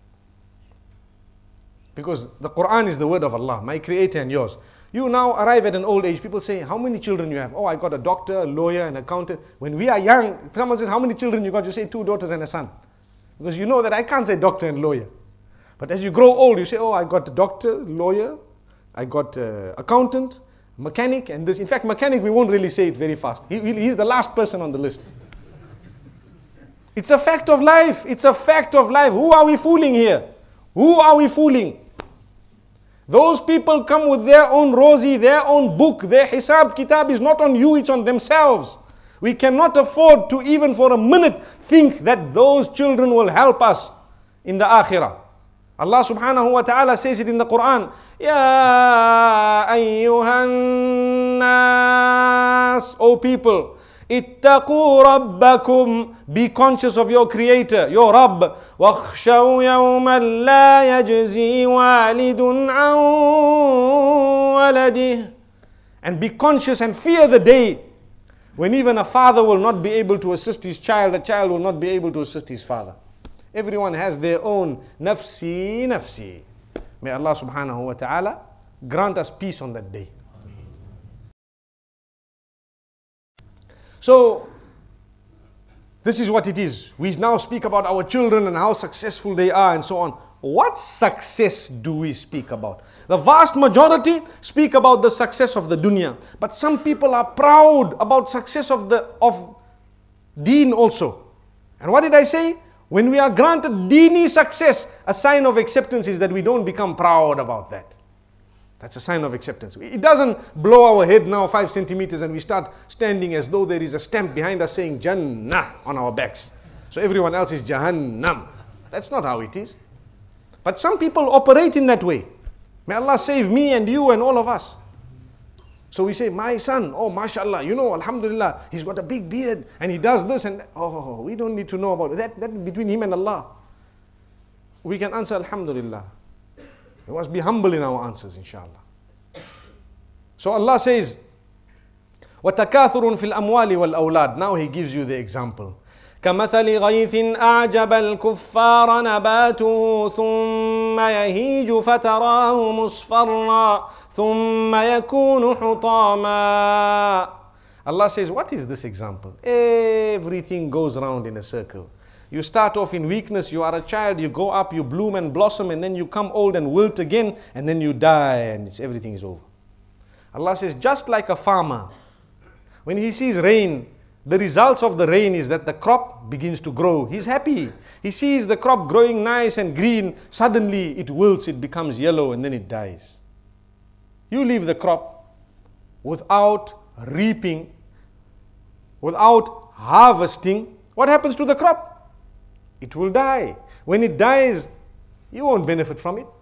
Because the Quran is the word of Allah, my creator and yours. You now arrive at an old age, people say, how many children you have? Oh, I got a doctor, a lawyer, an accountant. When we are young, someone says, how many children you got? You say, two daughters and a son. Because you know that I can't say doctor and lawyer. But as you grow old, you say, oh, I got a doctor, lawyer, I got uh, accountant, mechanic, and this. In fact, mechanic, we won't really say it very fast. He, he's the last person on the list. It's a fact of life. It's a fact of life. Who are we fooling here? Who are we fooling? Those people come with their own rosy, their own book. Their hisab kitab is not on you, it's on themselves. We cannot afford to even for a minute think that those children will help us in the akhirah. Allah subhanahu wa ta'ala says it in the Quran. Ya ayyuhan nas, O people, ittaqu rabbakum, be conscious of your creator, your Rabb. Wakhshaw yawman la yajzi walidun an waladih. And be conscious and fear the day when even a father will not be able to assist his child, a child will not be able to assist his father. Everyone has their own nafsi, nafsi. May Allah subhanahu wa ta'ala grant us peace on that day. So, this is what it is. We now speak about our children and how successful they are and so on. What success do we speak about? The vast majority speak about the success of the dunya. But some people are proud about success of the of deen also. And what did I say? When we are granted deeni success, a sign of acceptance is that we don't become proud about that. That's a sign of acceptance. It doesn't blow our head now five centimeters and we start standing as though there is a stamp behind us saying Jannah on our backs. So everyone else is Jahannam. That's not how it is. But some people operate in that way. May Allah save me and you and all of us. So we say, my son, oh mashallah, you know, alhamdulillah, he's got a big beard and he does this and that. Oh, we don't need to know about that. That between him and Allah. We can answer alhamdulillah. We must be humble in our answers, inshallah. So Allah says, وَتَكَاثُرٌ فِي الْأَمْوَالِ وَالْأَوْلَادِ. Now He gives you the example. كَمَثَلِ غَيْثٍ أَعْجَبَ الْكُفَّارَ نَبَاتُهُ ثُمَّ يَهِيجُ فَتَرَاهُ مُصْفَرًّا ثُمَّ يَكُونُ حُطَامًا. Allah says, what is this example? Everything goes around in a circle. You start off in weakness, you are a child, you go up, you bloom and blossom, and then you come old and wilt again, and then you die, and it's, everything is over. Allah says, just like a farmer, when he sees rain, the results of the rain is that the crop begins to grow. He's happy. He sees the crop growing nice and green. Suddenly it wilts, it becomes yellow, and then it dies. You leave the crop without reaping, without harvesting. What happens to the crop? It will die. When it dies, you won't benefit from it.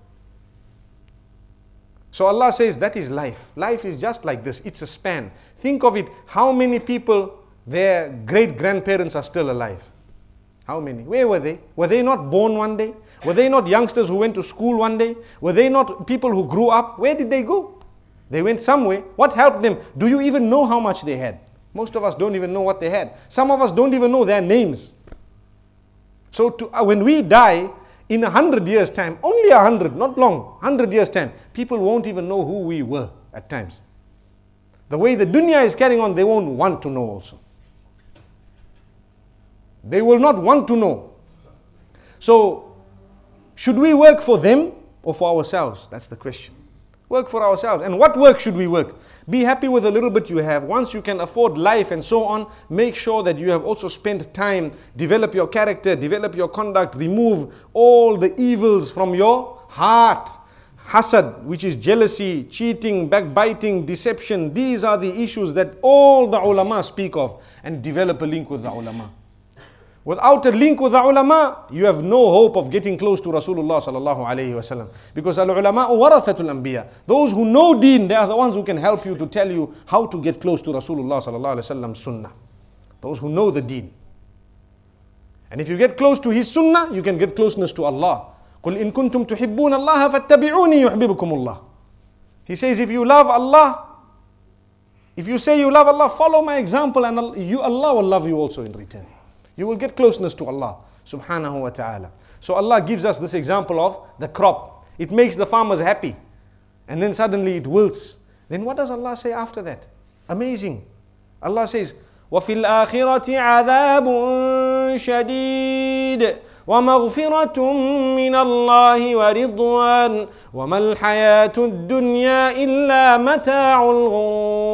So Allah says that is life. Life is just like this. It's a span. Think of it. How many people, their great-grandparents are still alive? How many? Where were they? Were they not born one day? Were they not youngsters who went to school one day? Were they not people who grew up? Where did they go? They went somewhere. What helped them? Do you even know how much they had? Most of us don't even know what they had. Some of us don't even know their names. So to, uh, when we die, in a hundred years' time, only a hundred, not long, hundred years' time, people won't even know who we were at times. The way the dunya is carrying on, they won't want to know also. They will not want to know. So, should we work for them or for ourselves? That's the question. Work for ourselves. And what work should we work? Be happy with the little bit you have. Once you can afford life and so on, make sure that you have also spent time, develop your character, develop your conduct, remove all the evils from your heart. Hasad, which is jealousy, cheating, backbiting, deception. These are the issues that all the ulama speak of, and develop a link with the ulama. Without a link with the ulama, you have no hope of getting close to Rasulullah sallallahu alayhi wasallam. Because al-ulama warathatul anbiya. Those who know deen, they are the ones who can help you to tell you how to get close to Rasulullah sallallahu alayhi wasallam's sunnah. Those who know the deen. And if you get close to his sunnah, you can get closeness to Allah. قُلْ إِن كُنْتُمْ تُحِبُّونَ اللَّهَ فَاتَّبِعُونِي يُحْبِبُكُمُ اللَّهِ. He says, if you love Allah, if you say you love Allah, follow my example and Allah, you, Allah will love you also in return. You will get closeness to Allah subhanahu wa ta'ala. So Allah gives us this example of the crop. It makes the farmers happy. And then suddenly it wilts. Then what does Allah say after that? Amazing. Allah says, وَفِي الْآخِرَةِ عَذَابٌ شَدِيدٌ وَمَغْفِرَةٌ مِّنَ اللَّهِ وَرِضْوَانٌ وَمَا الْحَيَاةُ الدُّنْيَا إِلَّا مَتَاعُ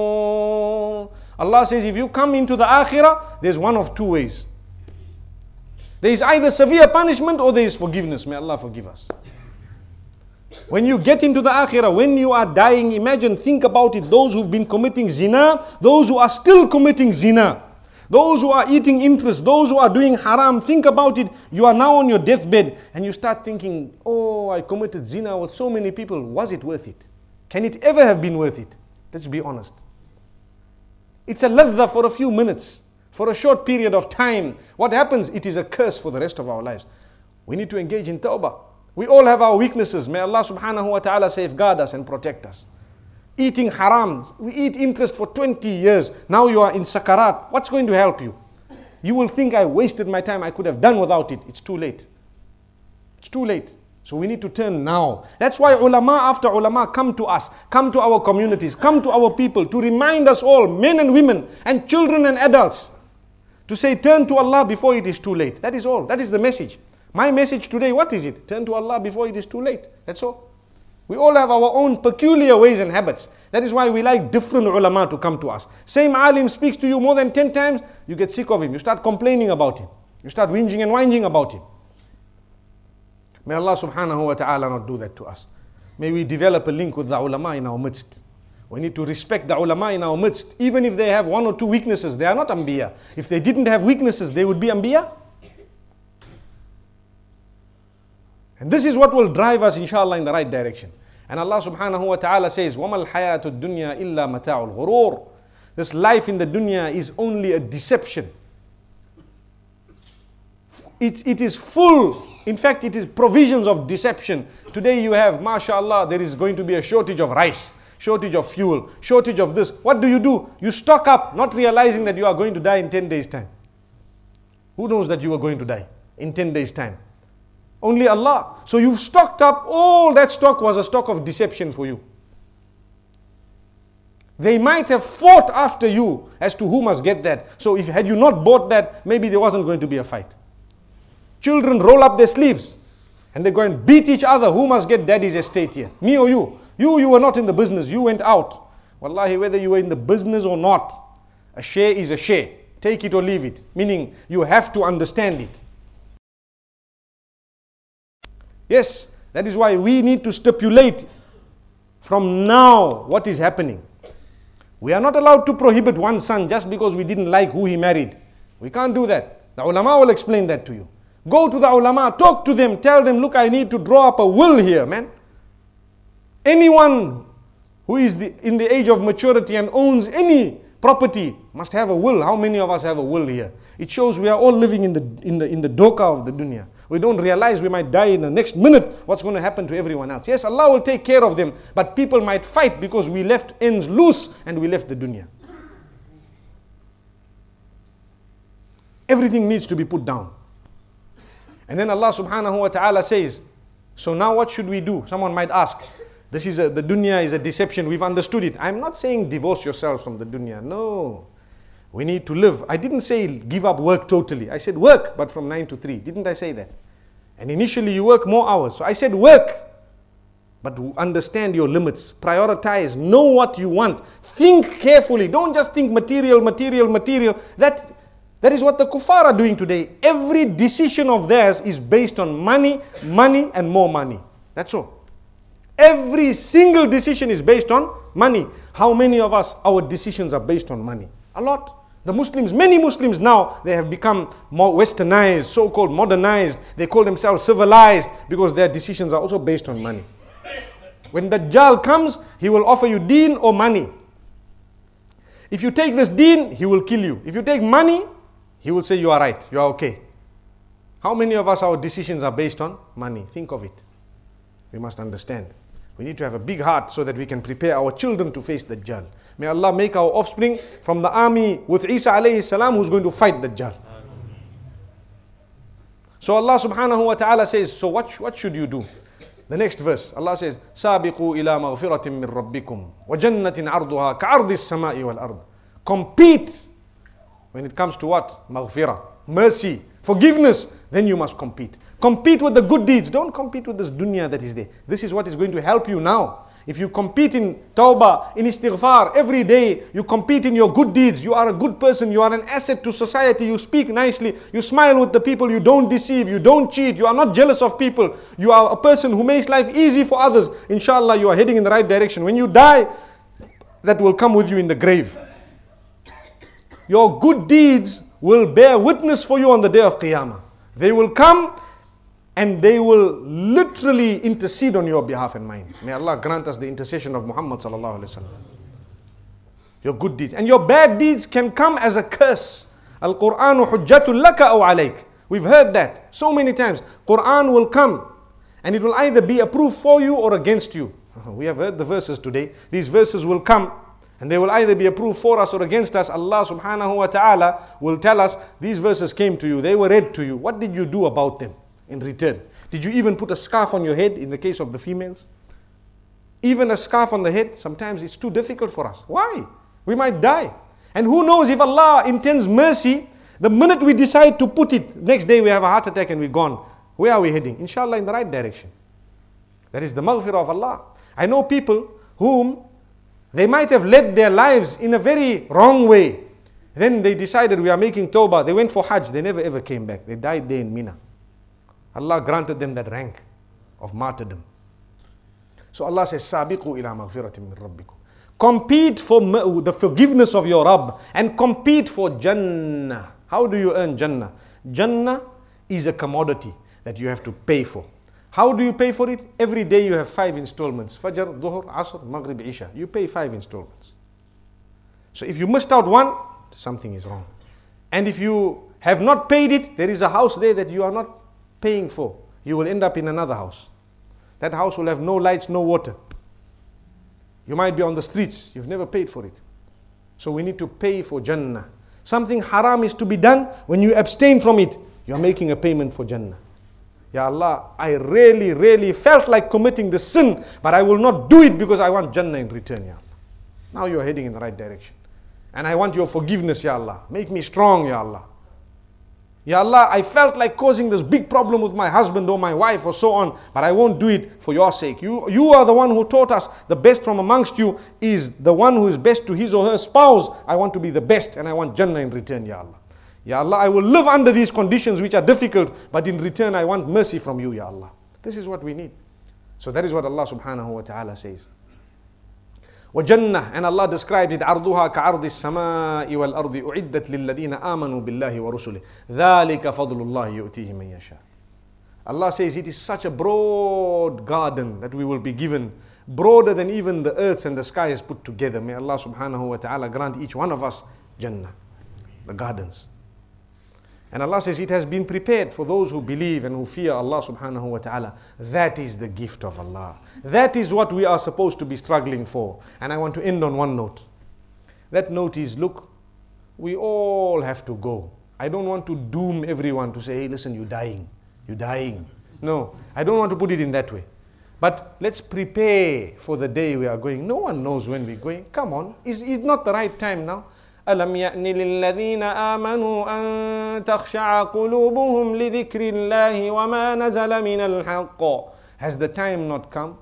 الْغُرُورِ. Allah says if you come into the akhirah, there's one of two ways. There is either severe punishment or there is forgiveness. May Allah forgive us. When you get into the akhirah, when you are dying, imagine, think about it. Those who've been committing zina, those who are still committing zina, those who are eating interest, those who are doing haram, think about it. You are now on your deathbed and you start thinking, oh, I committed zina with so many people. Was it worth it? Can it ever have been worth it? Let's be honest. It's a ladha for a few minutes, for a short period of time. What happens? It is a curse for the rest of our lives. We need to engage in tawbah. We all have our weaknesses. May Allah subhanahu wa ta'ala safeguard us and protect us. Eating haram. We eat interest for twenty years. Now you are in sakarat. What's going to help you? You will think, I wasted my time. I could have done without it. It's too late. It's too late. So we need to turn now. That's why ulama after ulama come to us, come to our communities, come to our people to remind us all, men and women and children and adults, to say turn to Allah before it is too late. That is all. That is the message. My message today, what is it? Turn to Allah before it is too late. That's all. We all have our own peculiar ways and habits. That is why we like different ulama to come to us. Same alim speaks to you more than ten times, you get sick of him. You start complaining about him. You start whinging and whining about him. May Allah subhanahu wa ta'ala not do that to us. May we develop a link with the ulama in our midst. We need to respect the ulama in our midst. Even if they have one or two weaknesses, they are not anbiya. If they didn't have weaknesses, they would be anbiya. And this is what will drive us, inshallah, in the right direction. And Allah subhanahu wa ta'ala says, وَمَا الْحَيَاةُ الدُّنْيَا إِلَّا مَتَاعُ الْغُرُورِ. This life in the dunya is only a deception. It, it is full, in fact, it is provisions of deception. Today you have, mashallah, there is going to be a shortage of rice, shortage of fuel, shortage of this. What do you do? You stock up, not realizing that you are going to die in ten days' time. Who knows that you are going to die in ten days' time? Only Allah. So you've stocked up, all that stock was a stock of deception for you. They might have fought after you as to who must get that. So if had you not bought that, maybe there wasn't going to be a fight. Children roll up their sleeves and they go and beat each other. Who must get daddy's estate here? Me or you? You, you were not in the business. You went out. Wallahi, whether you were in the business or not, a share is a share. Take it or leave it. Meaning, you have to understand it. Yes, that is why we need to stipulate from now what is happening. We are not allowed to prohibit one son just because we didn't like who he married. We can't do that. The ulama will explain that to you. Go to the ulama, talk to them, tell them, look, I need to draw up a will here, man. Anyone who is the, in the age of maturity and owns any property must have a will. How many of us have a will here? It shows we are all living in the, in the, in the doka of the dunya. We don't realize we might die in the next minute. What's going to happen to everyone else? Yes, Allah will take care of them, but people might fight because we left ends loose and we left the dunya. Everything needs to be put down. And then Allah subhanahu wa ta'ala says, so now what should we do? Someone might ask, this is a, the dunya is a deception. We've understood it. I'm not saying divorce yourselves from the dunya. No. We need to live. I didn't say give up work totally. I said work, but from nine to three. Didn't I say that? And initially you work more hours. So I said work, but understand your limits. Prioritize. Know what you want. Think carefully. Don't just think material, material, material. That, that is what the kuffar are doing today. Every decision of theirs is based on money, money and more money. That's all. Every single decision is based on money. How many of us, our decisions are based on money? A lot. The Muslims, many Muslims now, they have become more westernized, so-called modernized. They call themselves civilized because their decisions are also based on money. When Dajjal comes, he will offer you deen or money. If you take this deen, he will kill you. If you take money, he will say you are right, you are okay. How many of us, our decisions are based on money? Think of it. We must understand. We need to have a big heart so that we can prepare our children to face Dajjal. May Allah make our offspring from the army with Isa alayhi salam who's going to fight Dajjal. So Allah subhanahu wa ta'ala says, so what, what should you do? The next verse, Allah says, سَابِقُوا إِلَى مَغْفِرَةٍ مِّن رَبِّكُمْ وَجَنَّةٍ عَرْضُهَا كَعَرْضِ السَّمَاءِ وَالْأَرْضِ. Compete when it comes to what? Maghfirah, mercy, forgiveness. Then you must compete. Compete with the good deeds. Don't compete with this dunya that is there. This is what is going to help you now. If you compete in tawbah, in istighfar, every day, you compete in your good deeds, you are a good person, you are an asset to society, you speak nicely, you smile with the people, you don't deceive, you don't cheat, you are not jealous of people, you are a person who makes life easy for others, inshallah you are heading in the right direction. When you die, that will come with you in the grave. Your good deeds will bear witness for you on the day of Qiyamah. They will come and they will literally intercede on your behalf and mine. May Allah grant us the intercession of Muhammad sallallahu alaihi wasallam. Your good deeds. And your bad deeds can come as a curse. Al-Qur'anu hujjatul laka aw alayk. We've heard that so many times. Quran will come and it will either be approved for you or against you. We have heard the verses today. These verses will come and they will either be approved for us or against us. Allah subhanahu wa ta'ala will tell us, these verses came to you, they were read to you. What did you do about them in return? Did you even put a scarf on your head in the case of the females? Even a scarf on the head, sometimes it's too difficult for us. Why? We might die. And who knows if Allah intends mercy, the minute we decide to put it, next day we have a heart attack and we're gone. Where are we heading? Inshallah, in the right direction. That is the maghfirah of Allah. I know people whom they might have led their lives in a very wrong way. Then they decided we are making tawbah. They went for Hajj. They never ever came back. They died there in Mina. Allah granted them that rank of martyrdom. So Allah says, Sabiqu ila maghfiratin min rabbikum. Compete for the forgiveness of your Rabb and compete for Jannah. How do you earn Jannah? Jannah is a commodity that you have to pay for. How do you pay for it? Every day you have five installments. Fajr, Dhuhr, Asr, Maghrib, Isha. You pay five installments. So if you missed out one, something is wrong. And if you have not paid it, there is a house there that you are not paying for. You will end up in another house. That house will have no lights, no water. You might be on the streets. You've never paid for it. So we need to pay for Jannah. Something haram is to be done. When you abstain from it, you are making a payment for Jannah. Ya Allah, I really, really felt like committing the sin, but I will not do it because I want Jannah in return, Ya Allah. Now you are heading in the right direction. And I want your forgiveness, Ya Allah. Make me strong, Ya Allah. Ya Allah, I felt like causing this big problem with my husband or my wife or so on, but I won't do it for your sake. You, you are the one who taught us the best from amongst you is the one who is best to his or her spouse. I want to be the best and I want Jannah in return, Ya Allah. Ya Allah, I will live under these conditions which are difficult, but in return I want mercy from you, Ya Allah. This is what we need. So that is what Allah subhanahu wa ta'ala says. وَجَنَّةً, and Allah described it, عَرْضُهَا كَعَرْضِ السَّمَاءِ وَالْأَرْضِ أُعِدَّتْ لِلَّذِينَ آمَنُوا بِاللَّهِ وَرُسُلِهِ ذَلِكَ فَضْلُ اللَّهِ يُؤْتِيهِ مَنْ يَشَاءُ. Allah says it is such a broad garden that we will be given, broader than even the earths and the skies put together. May Allah subhanahu wa ta'ala grant each one of us Jannah, the gardens. And Allah says it has been prepared for those who believe and who fear Allah subhanahu wa ta'ala. That is the gift of Allah. That is what we are supposed to be struggling for. And I want to end on one note. That note is, look, we all have to go. I don't want to doom everyone to say, hey, listen, you're dying. You're dying. No, I don't want to put it in that way. But let's prepare for the day we are going. No one knows when we're going. Come on, is it not the right time now? أَلَمْ يَأْنِ لِلَّذِينَ آمَنُوا أَن تَخْشَعَ قُلُوبُهُمْ لِذِكْرِ اللَّهِ وَمَا نَزَلَ مِنَ الْحَقِّ. Has the time not come?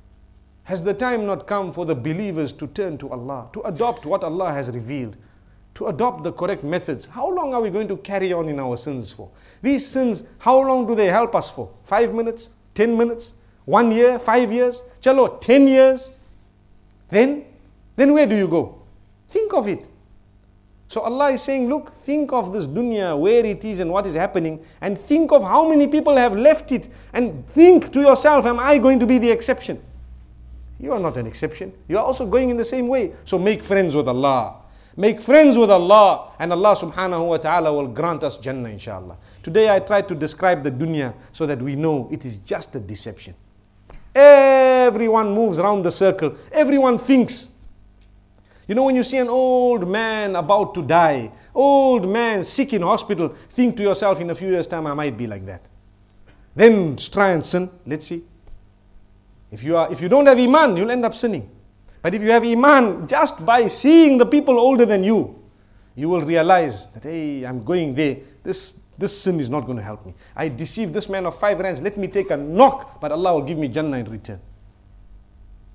Has the time not come for the believers to turn to Allah, to adopt what Allah has revealed, to adopt the correct methods? How long are we going to carry on in our sins for? These sins, how long do they help us for? Five minutes? Ten minutes? One year? Five years? Chalo, ten years? Then, then where do you go? Think of it. So Allah is saying, look, think of this dunya, where it is and what is happening, and think of how many people have left it, and think to yourself, am I going to be the exception? You are not an exception. You are also going in the same way. So make friends with Allah. Make friends with Allah, and Allah subhanahu wa ta'ala will grant us Jannah, inshallah. Today I tried to describe the dunya so that we know it is just a deception. Everyone moves around the circle. Everyone thinks. You know, when you see an old man about to die, old man sick in hospital, think to yourself, in a few years' time I might be like that. Then try and sin. Let's see. If you are, if you don't have iman, you'll end up sinning. But if you have iman, just by seeing the people older than you, you will realize that, hey, I'm going there. This, this sin is not going to help me. I deceived this man of five rands. Let me take a knock, but Allah will give me Jannah in return.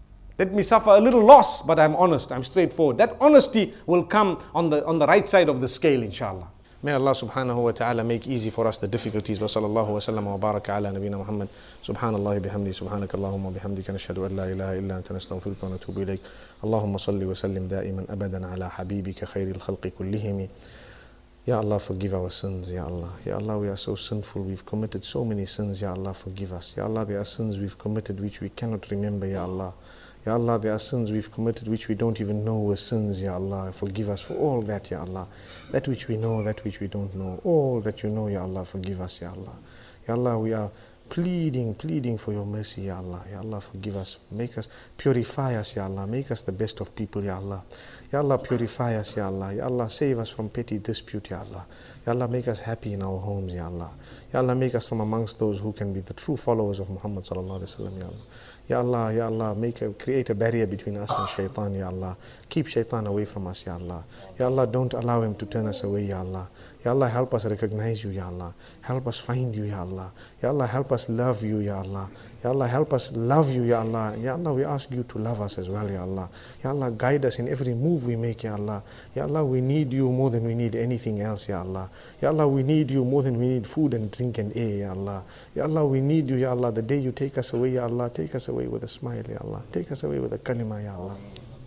Let me suffer a little loss, but I'm honest, I'm straightforward. That honesty will come on the, on the right side of the scale, inshallah. May Allah subhanahu wa ta'ala make easy for us the difficulties. Wa sallallahu wa sallam wa baraka ala nabina Muhammad. Subhanallah bihamdi, subhanaka Allahumma bihamdika, nashhadu an la ilaha illa anta nastaghfiruka wa natubu ilayk. Allahumma salli wa sallim da'iman abadan ala habibika khairil khalqi kullihimi. Ya Allah, forgive our sins, Ya Allah. Ya Allah, we are so sinful, we've committed so many sins, Ya Allah, forgive us. Ya Allah, there are sins we've committed which we cannot remember, Ya Allah. Ya Allah, there are sins we've committed which we don't even know were sins, Ya Allah. Forgive us for all that, Ya Allah. That which we know, that which we don't know. All that you know, Ya Allah, forgive us, Ya Allah. Ya Allah, we are pleading, pleading for your mercy, Ya Allah. Ya Allah, forgive us. Make us, purify us, Ya Allah. Make us the best of people, Ya Allah. Ya Allah, purify us, Ya Allah. Ya Allah, save us from petty dispute, Ya Allah. Ya Allah, make us happy in our homes, Ya Allah. Ya Allah, make us from amongst those who can be the true followers of Muhammad sallallahu alaihi wasallam, Ya Allah. Ya Allah, Ya Allah, make a, create a barrier between us and shaitan, Ya Allah. Keep shaitan away from us, Ya Allah. Ya Allah, don't allow him to turn us away, Ya Allah. Ya Allah, help us recognize you, Ya Allah. Help us find you, Ya Allah. Ya Allah, help us love you, Ya Allah. Ya Allah, help us love you, Ya Allah. And Ya Allah, we ask you to love us as well, Ya Allah. Ya Allah, guide us in every move we make, Ya Allah. Ya Allah, we need you more than we need anything else, Ya Allah. Ya Allah, we need you more than we need food and drink and air, Ya Allah. Ya Allah, we need you, Ya Allah. The day you take us away, Ya Allah, take us away with a smile, Ya Allah. Take us away with a kalima, Ya Allah.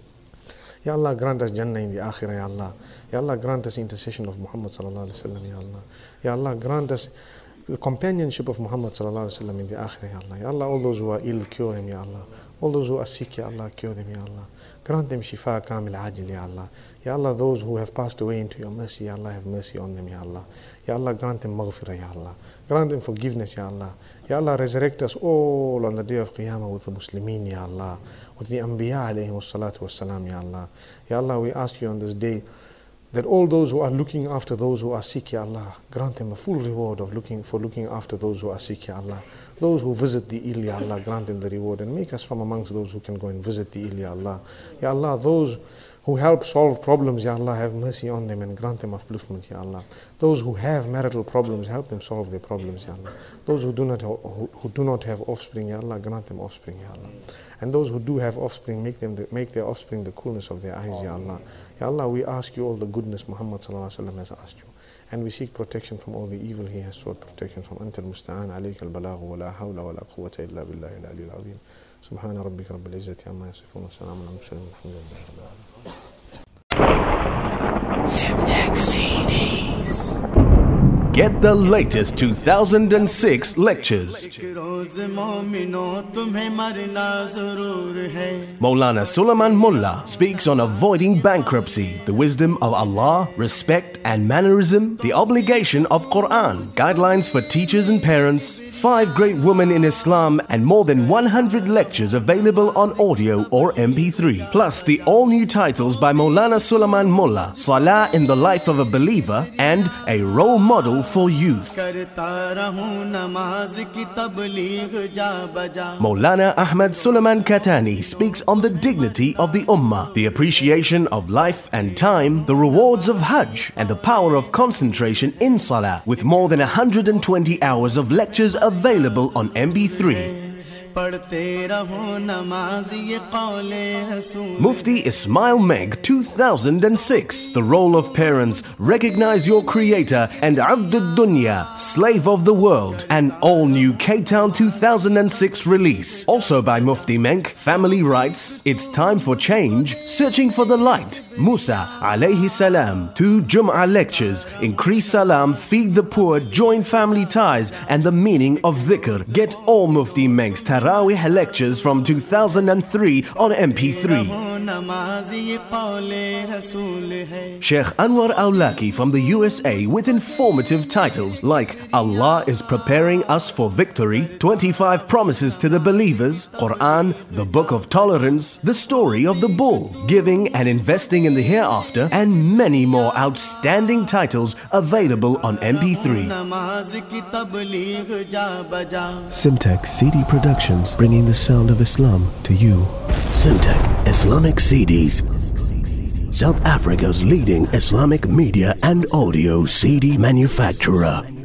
Ya Allah, grant us Jannah in the Akhirah, Ya Allah. Ya Allah, grant us intercession of Muhammad sallallahu alaihi wasallam, Ya Allah. Ya Allah, grant us the companionship of Muhammad sallallahu alaihi wasallam in the Akhirah, Ya Allah. Ya Allah, all those who are ill, cure them, Ya Allah. All those who are sick, Ya Allah, cure them, Ya Allah. Grant them shifa kamil ajil, Ya Allah. Ya Allah, those who have passed away into your mercy, Ya Allah, have mercy on them, Ya Allah. Ya Allah, grant them maghfirah, Ya Allah. Grant them forgiveness, Ya Allah. Ya Allah, resurrect us all on the day of Qiyamah with the Muslimin, Ya Allah. With the Anbiya alayhi salatu wassalam, Ya Allah. Ya Allah, we ask you on this day that all those who are looking after those who are sick, Ya Allah, grant them a full reward of looking for looking after those who are sick, Ya Allah. Those who visit the ill, Ya Allah, grant them the reward and make us from amongst those who can go and visit the ill, Ya Allah. Ya Allah, those who help solve problems, Ya Allah, have mercy on them and grant them upliftment, Ya Allah. Those who have marital problems, help them solve their problems, Ya Allah. Those who do not have, who, who do not have offspring, Ya Allah, grant them offspring, Ya Allah. And those who do have offspring, make them the, make their offspring the coolness of their eyes, Ya Allah. Ya Allah, we ask you all the goodness Muhammad sallallahu alaihi wasallam has asked you, and we seek protection from all the evil he has sought protection from. Anta al-musta'an, alayka al-balagh, wa la hawla wa la quwwata illa billahi al-ali al-azim. Subhana rabbika rabbil izzati amma yasifun, wa salamun ala al-mursalin, walhamdulillahi rabbil alamin. Semtech C Ds. Get the latest two thousand six lectures. Maulana Sulaiman Mullah speaks on avoiding bankruptcy, the wisdom of Allah, respect and mannerism, the obligation of Quran, guidelines for teachers and parents, five great women in Islam, and more than one hundred lectures available on audio or M P three. Plus the all-new titles by Maulana Sulaiman Mullah, Salah in the Life of a Believer, and a role model for youth. Maulana Ahmad Sulaiman Katani speaks on the dignity of the Ummah, the appreciation of life and time, the rewards of Hajj, and the power of concentration in Salah, with more than one hundred twenty hours of lectures available on M P three. Mufti Ismail Meg two thousand six, The Role of Parents, Recognize Your Creator, and Abdul Dunya, Slave of the World, an all-new K-Town two thousand six release. Also by Mufti Menk, Family Rights, It's Time for Change, Searching for the Light, Musa alayhi salam, two Jum'ah lectures, Increase Salam, Feed the Poor, Join Family Ties, and the Meaning of Dhikr. Get all Mufti Menk's Tarawih lectures from two thousand three on M P three. Sheikh Anwar Aulaki from the U S A with informative titles like Allah is Preparing Us for Victory, twenty-five Promises to the Believers, Quran, The Book of Tolerance, The Story of the Bull, Giving and Investing in the Hereafter, and many more outstanding titles available on M P three. Semtech C D Productions, bringing the sound of Islam to you. Semtech Islamic C Ds, South Africa's leading Islamic media and audio C D manufacturer.